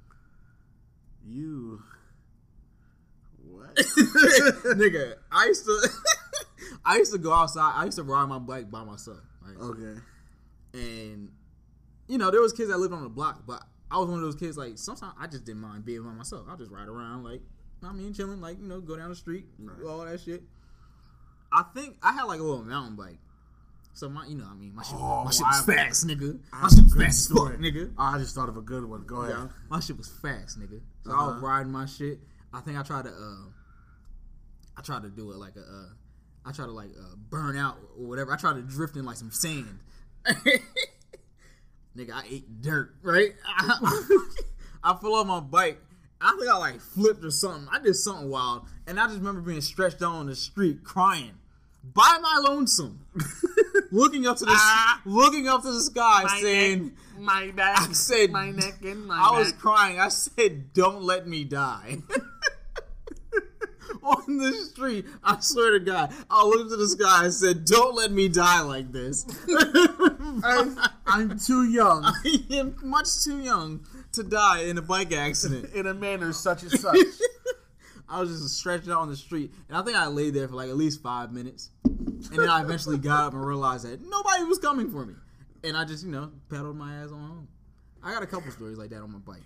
You what? Nigga, I used to go outside. I used to ride my bike by myself. Right? Okay. And there was kids that lived on the block, but I was one of those kids. Like sometimes I just didn't mind being by myself. I'll just ride around, like chilling, like go down the street, do all that shit. I think I had like a little mountain bike. So my shit was fast, nigga. My shit was fast as fuck, nigga. I just thought of a good one. Go ahead. My shit was fast, nigga. So I was riding my shit. I think I tried to do it like I tried to burn out or whatever. I tried to drift in like some sand. Nigga, I ate dirt, right? I fell off my bike. I think I like flipped or something. I did something wild, and I just remember being stretched out on the street crying. by my lonesome, looking up to the sky, saying, "My back, I said, my neck, and my I back." was crying. I said, "Don't let me die." On the street, I swear to God, I looked to the sky and said, "Don't let me die like this." I'm too young. I am much too young to die in a bike accident. In a manner such and such. I was just stretched out on the street, and I think I laid there for like at least 5 minutes, and then I eventually got up and realized that nobody was coming for me, and I just pedaled my ass on home. I got a couple stories like that on my bike.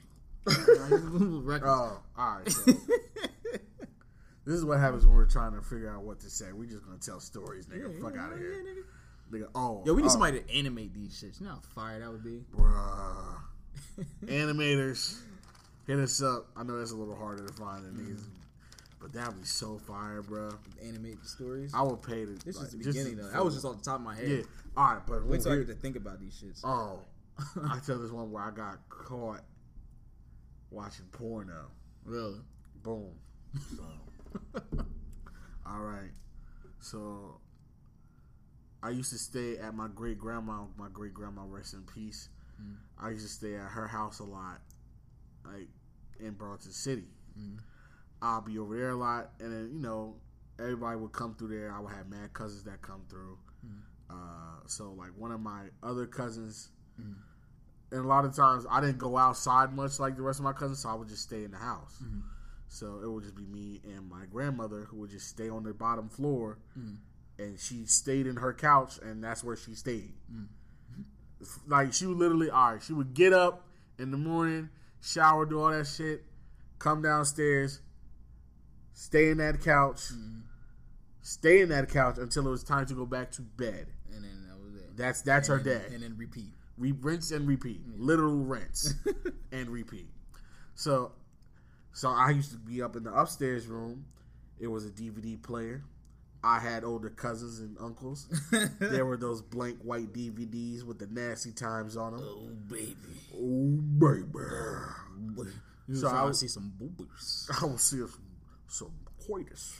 Oh, all right. So. This is what happens when we're trying to figure out what to say. We just gonna tell stories, nigga. Yeah, Fuck out of here. Nigga. Nigga, Yo, we need somebody to animate these shits. You know how fire that would be? Bruh. Animators, hit us up. I know that's a little harder to find than these. But that would be so fire, bro. Animate the stories? I would pay to. This is the beginning, though. That was just off the top of my head. Yeah. All right, but wait till I get to think about these shits. Oh. I tell this one where I got caught watching porno. Really? Boom. So. All right. So I used to stay at my great grandma. My great grandma, rest in peace. I used to stay at her house a lot, like in Burlington City. I'll be over there a lot, and then everybody would come through there. I would have mad cousins that come through. So like one of my other cousins, and a lot of times I didn't go outside much like the rest of my cousins, so I would just stay in the house. So it would just be me and my grandmother who would just stay on the bottom floor, and she stayed in her couch, and that's where she stayed. Like she would literally, she would get up in the morning, shower, do all that shit, come downstairs, stay in that couch, stay in that couch until it was time to go back to bed. And then that was it. That's her day. And then repeat. Rinse and repeat. Literal rinse and repeat. So I used to be up in the upstairs room. It was a DVD player. I had older cousins and uncles. There were those blank white DVDs with the nasty times on them. Oh, baby. Oh, baby. So I would see some boobies. I would see some coitus.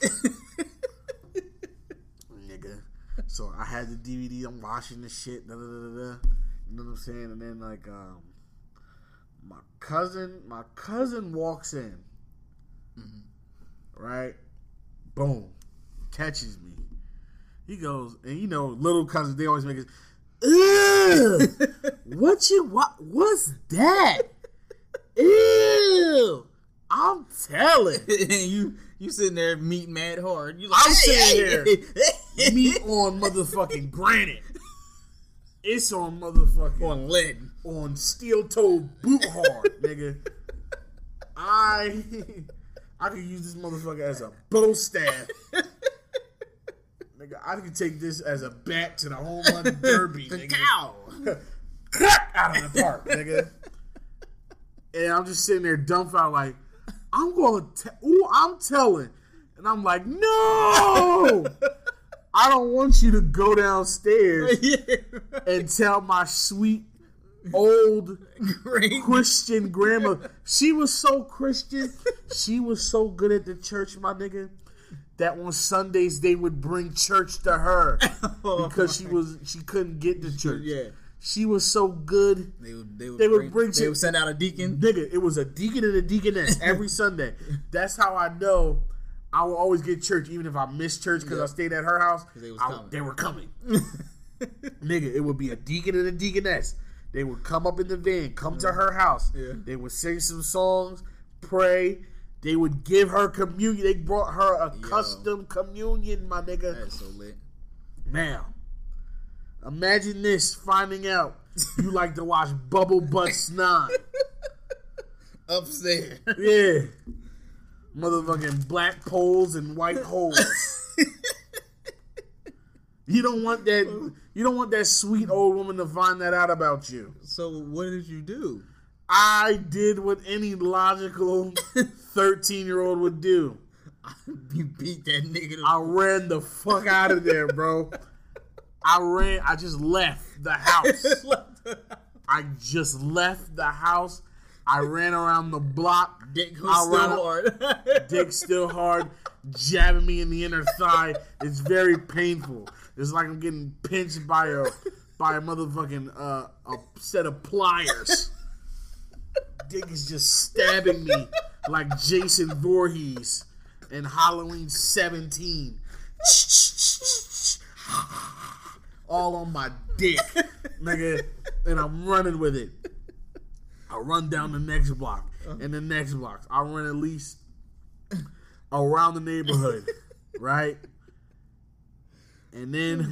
Nigga. So I had the DVD. I'm watching the shit. Da, da, da, da, da. You know what I'm saying? And then like my cousin walks in. Right? Boom. Catches me. He goes, and little cousins, they always make it, ew, what's that? Ew. I'm telling. And you sitting there meat mad hard. You I'm sitting here meat on motherfucking granite. It's on motherfucking on lead. On steel toe boot hard, nigga. I could use this motherfucker as a bow staff. Nigga, I could take this as a bat to the home run derby. The nigga. cow. Out of the park, nigga. And I'm just sitting there dumbfounded like, I'm telling. And I'm like, no! I don't want you to go downstairs and tell my sweet old Christian grandma. She was so Christian. She was so good at the church, my nigga, that on Sundays they would bring church to her because she couldn't get to church. Yeah. She was so good. They would send out a deacon. Nigga, it was a deacon and a deaconess every Sunday. That's how I know I will always get church, even if I missed church because I stayed at her house. They were coming. Nigga, it would be a deacon and a deaconess. They would come up in the van, come to her house. Yeah. They would sing some songs, pray. They would give her communion. They brought her a custom communion, my nigga. That's so lit. Now, imagine this, finding out you like to watch Bubble Butt Snot. Upstairs. Yeah. Motherfucking black poles and white holes. You don't want that sweet old woman to find that out about you. So what did you do? I did what any logical 13-year-old would do. You beat that nigga. I ran the fuck out of there, bro. I just left the house. I just left the house. I ran around the block. Dick was still hard. Dick still hard, jabbing me in the inner thigh. It's very painful. It's like I'm getting pinched by a motherfucking a set of pliers. Dick is just stabbing me like Jason Voorhees in Halloween 17. All on my dick, nigga, and I'm running with it. I run down the next block and the next block. I run at least around the neighborhood, right? And then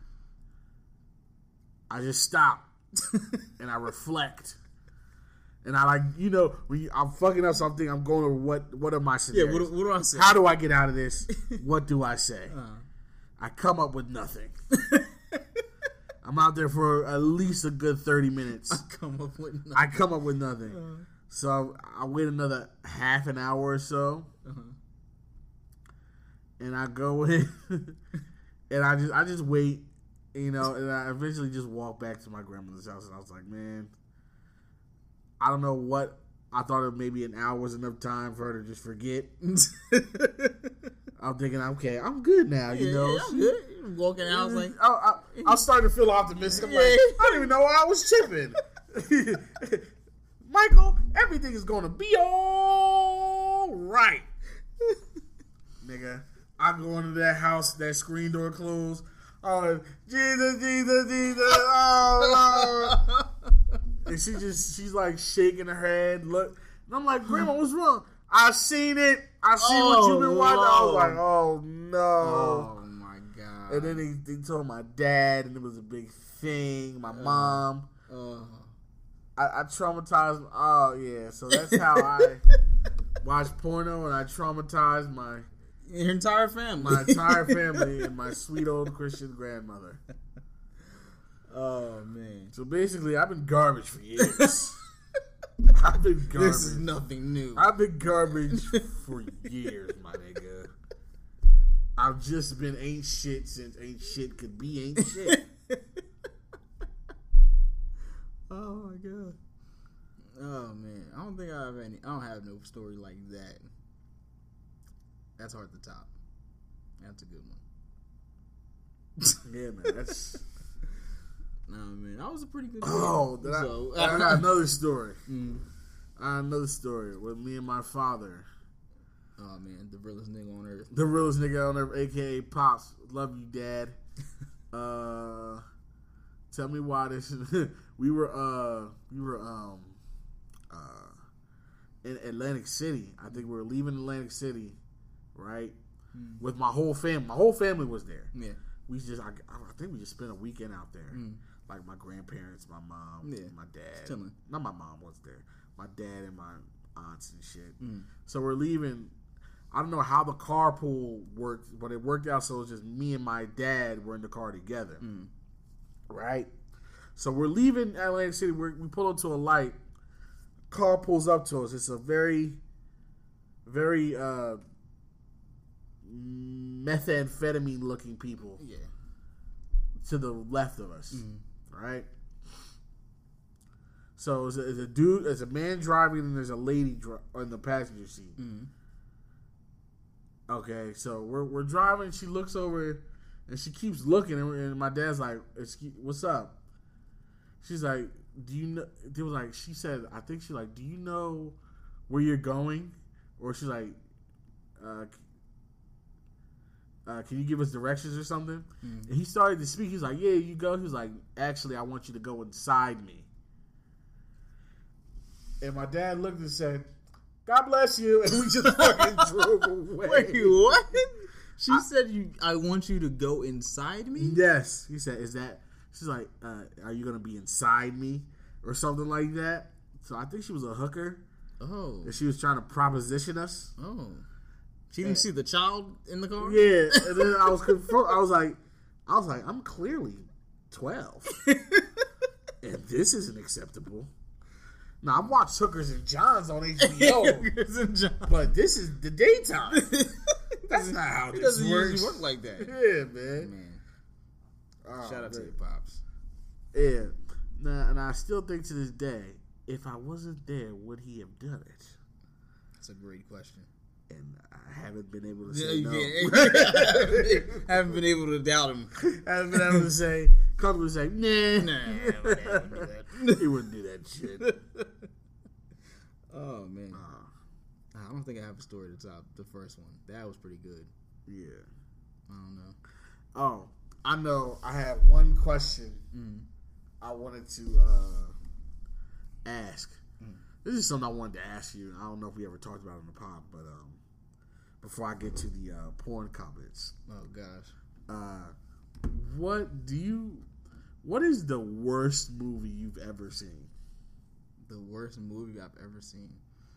I just stop and I reflect. And I when I'm fucking up something, I'm going to what are my scenarios? Yeah, what do I say? How do I get out of this? What do I say? I come up with nothing. I'm out there for at least a good 30 minutes. I come up with nothing. So I wait another half an hour or so. And I go in and I just wait, and I eventually just walk back to my grandmother's house, and I was like, man, I don't know what, I thought maybe an hour was enough time for her to just forget. I'm thinking, okay, I'm good now, Yeah, I'm good. Walking out, I was like, I was starting to feel optimistic. I'm like, I don't even know why I was tripping. Michael, everything is going to be all right. Nigga, I go into that house, that screen door closed. Oh, Jesus, Jesus, Jesus. Oh, Lord. And she's like shaking her head. Look. And I'm like, Grandma, what's wrong? I seen it. I seen what you've been watching. I was like, oh, no. Oh, my God. And then he told my dad, and it was a big thing. My mom. I traumatized. Oh, yeah. So that's how I watch porno, and I traumatized your entire family. My entire family and my sweet old Christian grandmother. Oh, man. So basically, I've been garbage for years. I've been garbage. This is nothing new. I've been garbage for years, my nigga. I've just been ain't shit since ain't shit could be ain't shit. Oh, my God. Oh, man. I don't think I don't have no story like that. That's hard to top. That's a good one. Yeah, man. That's... Nah, man. That was a pretty good one. I got another story. I got another story with me and my father. Oh, man. The realest nigga on earth. The realest nigga on earth, a.k.a. Pops. Love you, Dad. Tell me why this... we were in Atlantic City. I think we were leaving Atlantic City, right? With my whole family. My whole family was there. Yeah. I think we just spent a weekend out there. Like my grandparents, my mom, my dad. Chilling. Not my mom was there. My dad and my aunts and shit. So we're leaving. I don't know how the carpool worked, but it worked out so it was just me and my dad were in the car together. Right? So we're leaving Atlantic City. We pull up to a light. Car pulls up to us. It's a very, very methamphetamine looking people. Yeah. To the left of us. Right? So it's a dude, there's a man driving, and there's a lady in the passenger seat. Okay, so we're driving. She looks over, and she keeps looking, and my dad's like, "What's up?" She's like, "Do you know?" They was like, she said, I think she's like, "Do you know where you're going?" Or she's like, "Can you give us directions or something?" And he started to speak. He's like, "Yeah, you go." He was like, "Actually, I want you to go inside me." And my dad looked and said, "God bless you," and we just fucking drove away. Wait, what? She said, I want you to go inside me? Yes. He said, she's like, are you going to be inside me? Or something like that. So I think she was a hooker. Oh. And she was trying to proposition us. Oh. She didn't see the child in the car? Yeah. And then I was confused. I was like, I'm clearly 12. And this isn't acceptable. Now, I've watched Hookers and Johns on HBO. Hookers and Johns. But this is the daytime. That's not how this works. It doesn't usually work like that. Yeah, man. Oh, shout out to your pops. Yeah. Nah, and I still think to this day, if I wasn't there, would he have done it? That's a great question. And I haven't been able to say no. Haven't been able to doubt him. Haven't been able to say, comfortably say, nah. He wouldn't do that shit. Oh, man. I don't think I have a story to top the first one. That was pretty good. Yeah. I don't know. Oh, I know. I have one question I wanted to ask. This is something I wanted to ask you. I don't know if we ever talked about it on the pod, but before I get to the porn comments. Oh, gosh. What is the worst movie you've ever seen? The worst movie I've ever seen?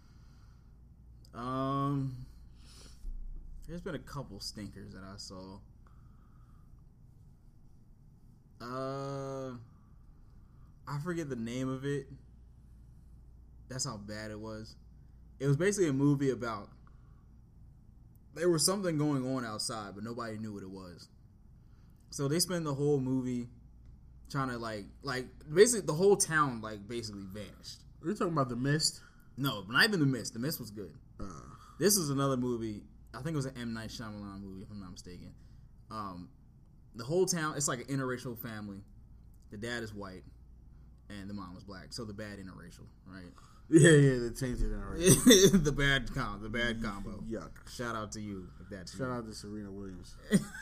There's been a couple stinkers that I saw. I forget the name of it. That's how bad it was. It was basically a movie about there was something going on outside, but nobody knew what it was. So they spend the whole movie trying to like basically the whole town basically vanished. Are you talking about The Mist? No, not even The Mist. The Mist was good. This is another movie. I think it was an M. Night Shyamalan movie, if I'm not mistaken. The whole town, it's like an interracial family. The dad is white, and the mom is black. So the bad interracial, right? Yeah, they changed it already. the bad combo. Yuck. Shout out to you if that's Shout out to Serena Williams.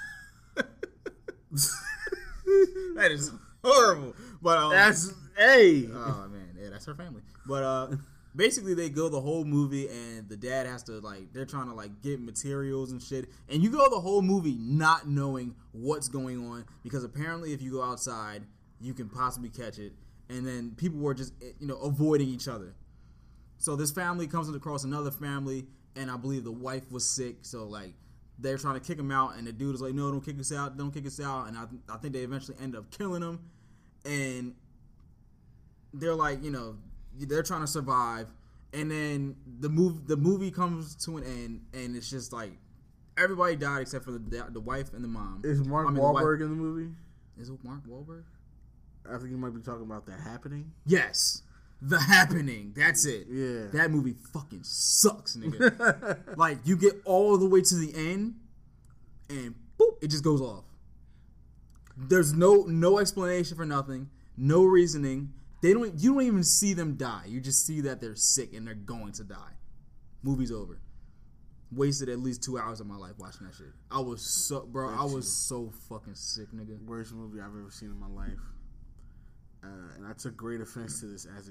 That is horrible. But that's oh man, yeah, that's her family. But basically they go the whole movie and the dad has to they're trying to get materials and shit. And you go the whole movie not knowing what's going on because apparently if you go outside, you can possibly catch it. And then people were just avoiding each other. So this family comes across another family, and I believe the wife was sick. So they're trying to kick him out, and the dude is like, "No, don't kick us out, don't kick us out." And I think they eventually end up killing him. And they're they're trying to survive. And then the movie comes to an end, and it's just everybody died except for the wife and the mom. Is Mark Wahlberg in the movie? Is it Mark Wahlberg? I think you might be talking about The Happening. Yes. The Happening. That's it. Yeah. That movie fucking sucks, nigga. You get all the way to the end, and boop, it just goes off. There's no explanation for nothing, no reasoning. You don't even see them die. You just see that they're sick and they're going to die. Movie's over. Wasted at least 2 hours of my life watching that shit. I was so fucking sick, nigga. Worst movie I've ever seen in my life. And I took great offense to this as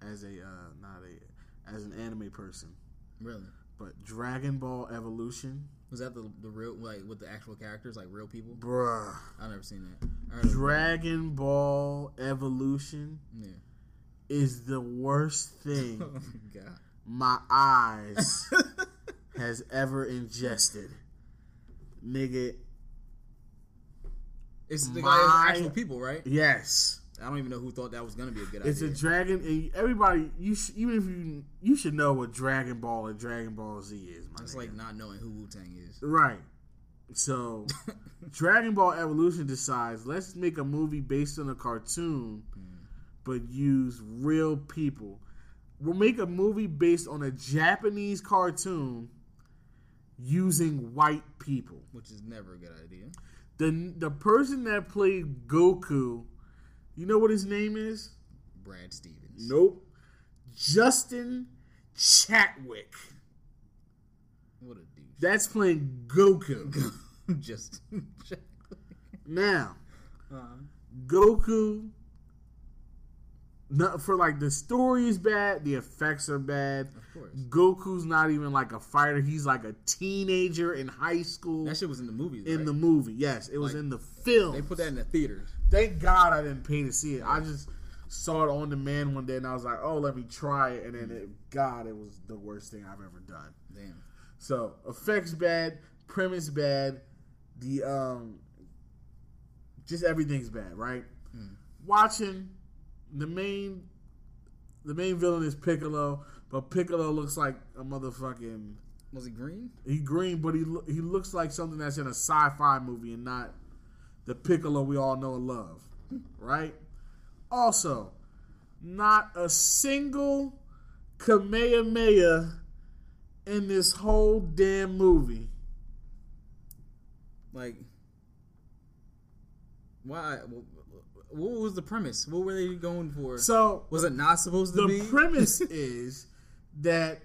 an anime person. Really? But Dragon Ball Evolution. Was that the real with the actual characters, real people? Bruh. I've never seen that. Dragon Ball Evolution is the worst thing oh my God. My eyes has ever ingested. Nigga. It's actual people, right? Yes. I don't even know who thought that was going to be a good idea. It's a dragon, and everybody, even if you should know what Dragon Ball and Dragon Ball Z is. It's like not knowing who Wu-Tang is. Right. So, Dragon Ball Evolution decides, let's make a movie based on a cartoon, but use real people. We'll make a movie based on a Japanese cartoon using white people. Which is never a good idea. The person that played Goku, you know what his name is? Brad Stevens. Nope. Justin Chatwick. What a douche. That's playing Goku. Justin Chatwick. Now, Goku, the story is bad, the effects are bad. Of course. Goku's not even a fighter. He's a teenager in high school. That shit was in the movies, right? In the movie, yes. It was in the film. They put that in the theaters. Thank God I didn't pay to see it. I just saw it on demand one day, and I was like, oh, let me try it. And then, it was the worst thing I've ever done. Damn. So, effects bad, premise bad, just everything's bad, right? Watching, the main villain is Piccolo, but Piccolo looks like a motherfucking... Was he green? He's green, but he looks like something that's in a sci-fi movie and not the Piccolo we all know and love, right? Also, not a single Kamehameha in this whole damn movie. Like, why? What was the premise? What were they going for? So was it not supposed to be? The premise is that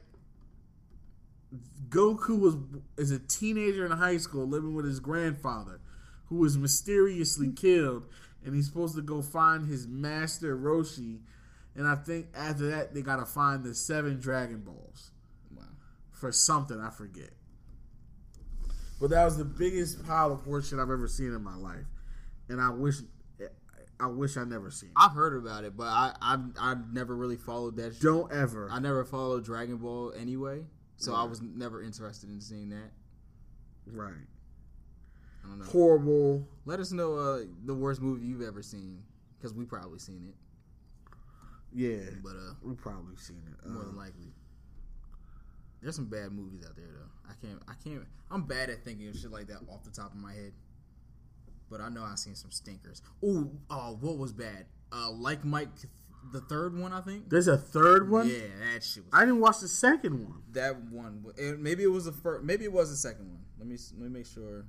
Goku is a teenager in high school living with his grandfather, who was mysteriously killed, and he's supposed to go find his master Roshi. And I think after that, they gotta find the 7 Dragon Balls. Wow. For something, I forget. But that was the biggest pile of horseshit I've ever seen in my life, and I wish I never seen it. I've heard about it, but I've never really followed that. Don't ever. I never followed Dragon Ball anyway, so I was never interested in seeing that. Right. I don't know. Horrible. Let us know the worst movie you've ever seen, because we probably seen it. Yeah, but we probably seen it more than likely. There's some bad movies out there though. I can't. I'm bad at thinking of shit like that off the top of my head. But I know I've seen some stinkers. Ooh, what was bad? Like Mike, the third one, I think. There's a third one? Yeah, that shit was. I didn't watch the second one. That one, maybe it was the first. Maybe it was the second one. Let me make sure.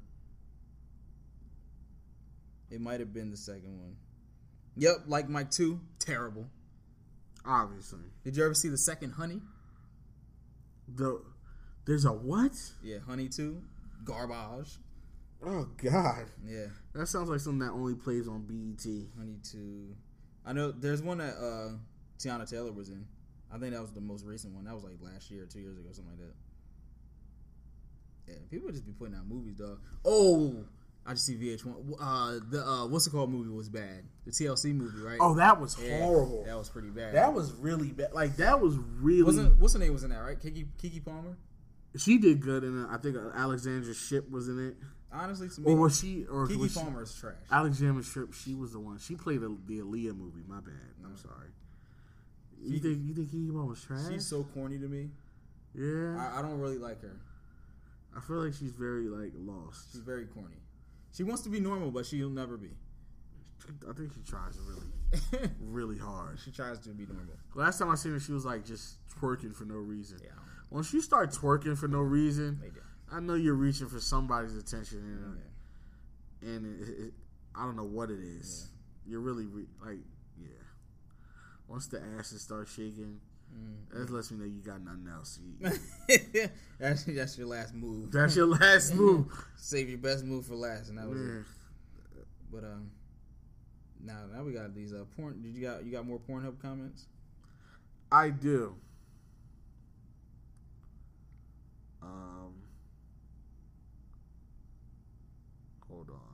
It might have been the second one. Yep, Like Mike 2, terrible. Obviously. Did you ever see the second Honey? There's a what? Yeah, Honey 2, garbage. Oh God. Yeah. That sounds like something that only plays on BET. Honey 2. I know there's one that Tiana Taylor was in. I think that was the most recent one. That was like last year or 2 years ago, something like that. Yeah, people just be putting out movies, dog. Oh, I just see VH1. The what's it called movie was bad. The TLC movie, right? Oh, that was horrible. That was pretty bad. That was really bad. Like that was really. What's her name was in that, right? Kiki Palmer. She did good in it. I think Alexandra Shipp was in it. Honestly, to me, or was she? Or Kiki was Palmer is trash. Alexandra Shipp, she was the one. She played the Aaliyah movie. My bad. I'm sorry. You think Kiki Palmer was trash? She's so corny to me. Yeah. I don't really like her. I feel like she's very lost. She's very corny. She wants to be normal, but she'll never be. I think she tries really hard. She tries to be normal. Last time I seen her, she was like just twerking for no reason. Yeah. Once you start twerking for no reason, I know you're reaching for somebody's attention, and I don't know what it is. Yeah. You're really once the asses start shaking, that lets me know you got nothing else. That's your last move. That's your last move. Save your best move for last, and that was it. But now we got these porn. You got more Pornhub comments? I do. Hold on.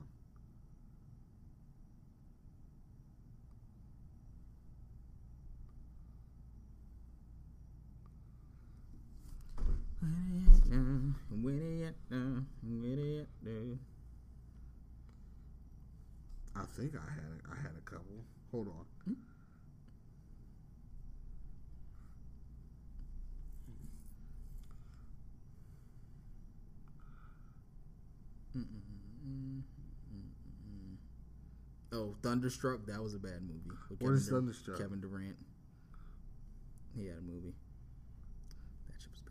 I think I had a couple. Hold on. Oh, Thunderstruck. That was a bad movie. What is Thunderstruck? Kevin Durant. He had a movie. That shit was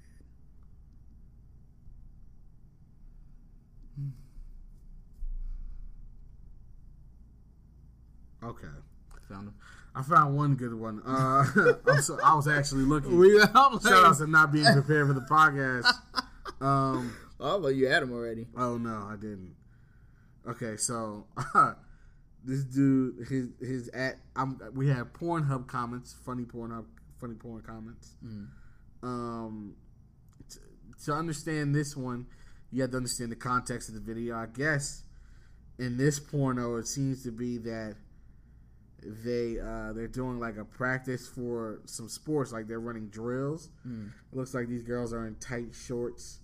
bad. Okay. Found him. I found one good one. I was actually looking. Shout out to not being prepared for the podcast. Oh, well, you had him already. Oh no, I didn't. Okay, so this dude, his we have Pornhub comments, funny porn comments. To understand this one, you have to understand the context of the video. I guess in this porno, it seems to be that they're doing like a practice for some sports, like they're running drills. It looks like these girls are in tight shorts.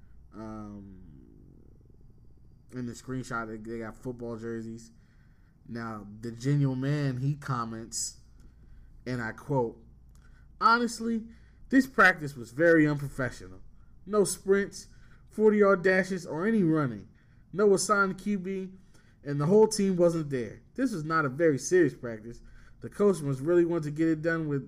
In the screenshot, they got football jerseys. Now, the Genuine Man, he comments, and I quote, "Honestly, this practice was very unprofessional. No sprints, 40-yard dashes, or any running. No assigned QB, and the whole team wasn't there. This was not a very serious practice. The coach must really want to get it done with,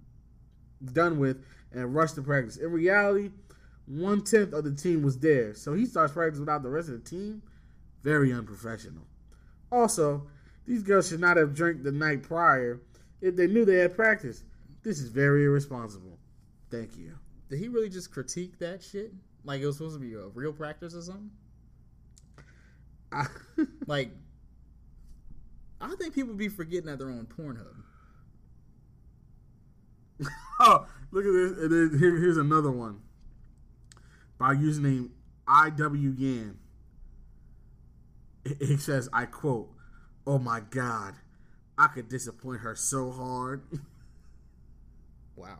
and rush to practice. In reality, 1/10 of the team was there, so he starts practice without the rest of the team. Very unprofessional. Also, these girls should not have drank the night prior if they knew they had practice. This is very irresponsible. Thank you. Did he really just critique that shit? Like it was supposed to be a real practice or something? Like, I think people be forgetting that they're on Pornhub. Oh, look at this. And then here's another one. By username IWYan. It says, I quote, "Oh my God, I could disappoint her so hard." Wow.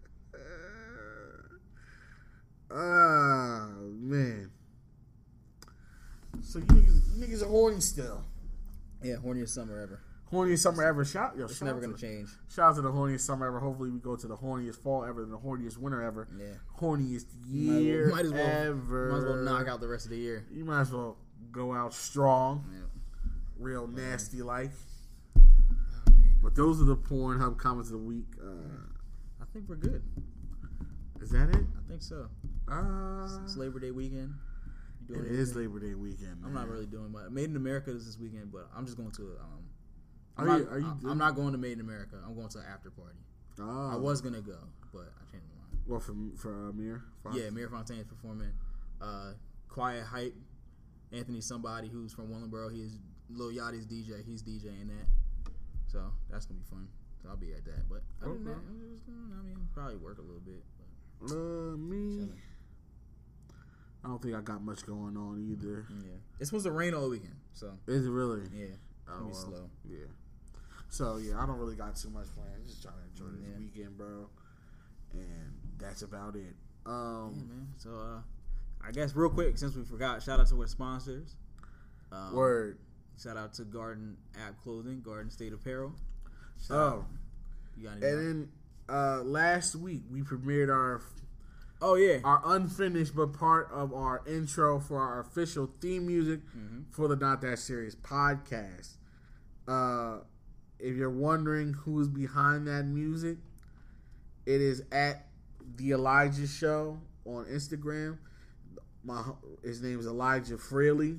Man. So you niggas are horny still. Yeah, horniest summer ever. Horniest summer ever. It's never gonna change. Shout out to the horniest summer ever. Hopefully we go to the horniest fall ever, the horniest winter ever. Yeah. Horniest year might as well, ever. Might as well knock out the rest of the year. You might as well go out strong. Yeah. Real nasty like. Oh, man. But those are the Pornhub comments of the week. I think we're good. Is that it? I think so. It's Labor Day weekend. It is Labor Day weekend, man. I'm not really doing much. Made in America is this weekend, but I'm just going to. I'm not going to Made in America. I'm going to an after party. Oh. I was gonna go, but I changed my mind. Well, for Amir? Yeah, Amir Fontaine is performing. Quiet Hype, Anthony somebody who's from Willingboro. He is Lil Yachty's DJ. He's DJing that, so that's gonna be fun. So I'll be at that. But other than that, I'm just, probably work a little bit. But me. chilling. I don't think I got much going on either. Yeah, it's supposed to rain all weekend, so Is it really? yeah, it's gonna be slow. Yeah. So yeah, I don't really got too much planned. Just trying to enjoy this weekend, bro. And that's about it. Yeah, man. So I guess real quick, since we forgot, shout out to our sponsors. Word. Shout out to Garden App Clothing, Garden State Apparel. You got any and then last week we premiered our unfinished but part of our intro for our official theme music for the Not That Serious podcast. If you're wondering who's behind that music, it is at The Elijah Show on Instagram. His name is Elijah Fraley.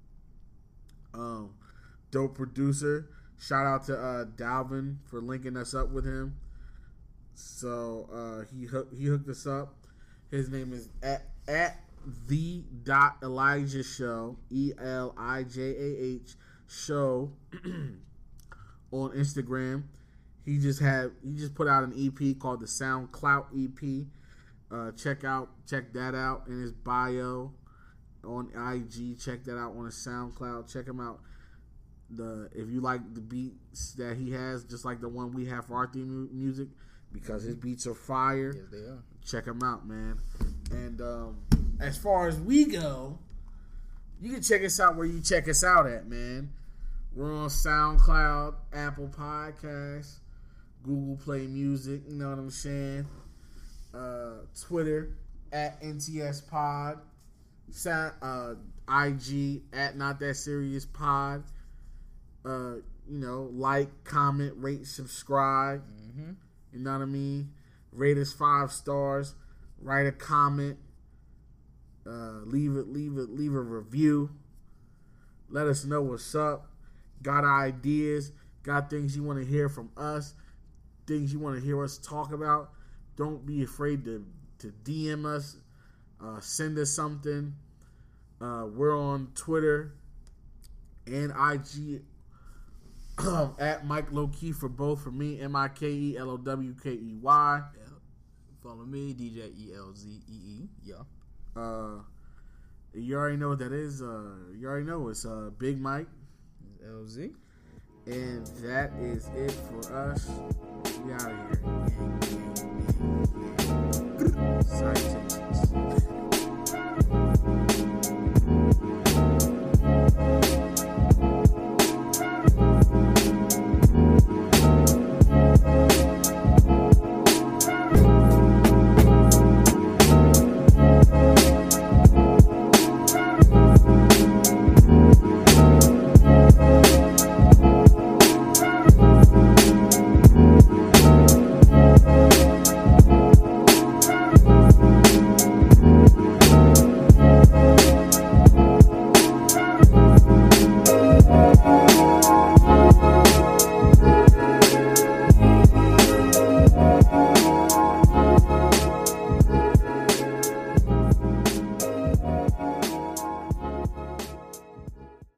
Dope producer. Shout out to Dalvin for linking us up with him. So he hooked us up. His name is at the.Elijah Show, ELIJAH Show on Instagram. He just put out an EP called the SoundClout EP. Check that out in his bio on IG. Check that out on his SoundCloud. Check him out. If you like the beats that he has, just like the one we have for our theme music, because his beats are fire. Yes, they are. Check him out, man. And as far as we go, you can check us out where you check us out at, man. We're on SoundCloud, Apple Podcasts, Google Play Music, you know what I'm saying? Twitter, at NTS Pod. IG, at Not That Serious Pod. Like, comment, rate, subscribe. You know what I mean? Rate us 5 stars. Write a comment. Leave a review. Let us know what's up. Got ideas? Got things you want to hear from us? Things you want to hear us talk about? Don't be afraid to DM us. Send us something. We're on Twitter and IG at Mike Lowkey for both. For me, MikeLowkey. Yep. Follow me, DJ ELZEE. Yeah. You already know what that is. You already know it's Big Mike LZ. And that is it for us. We out of here. Salutations.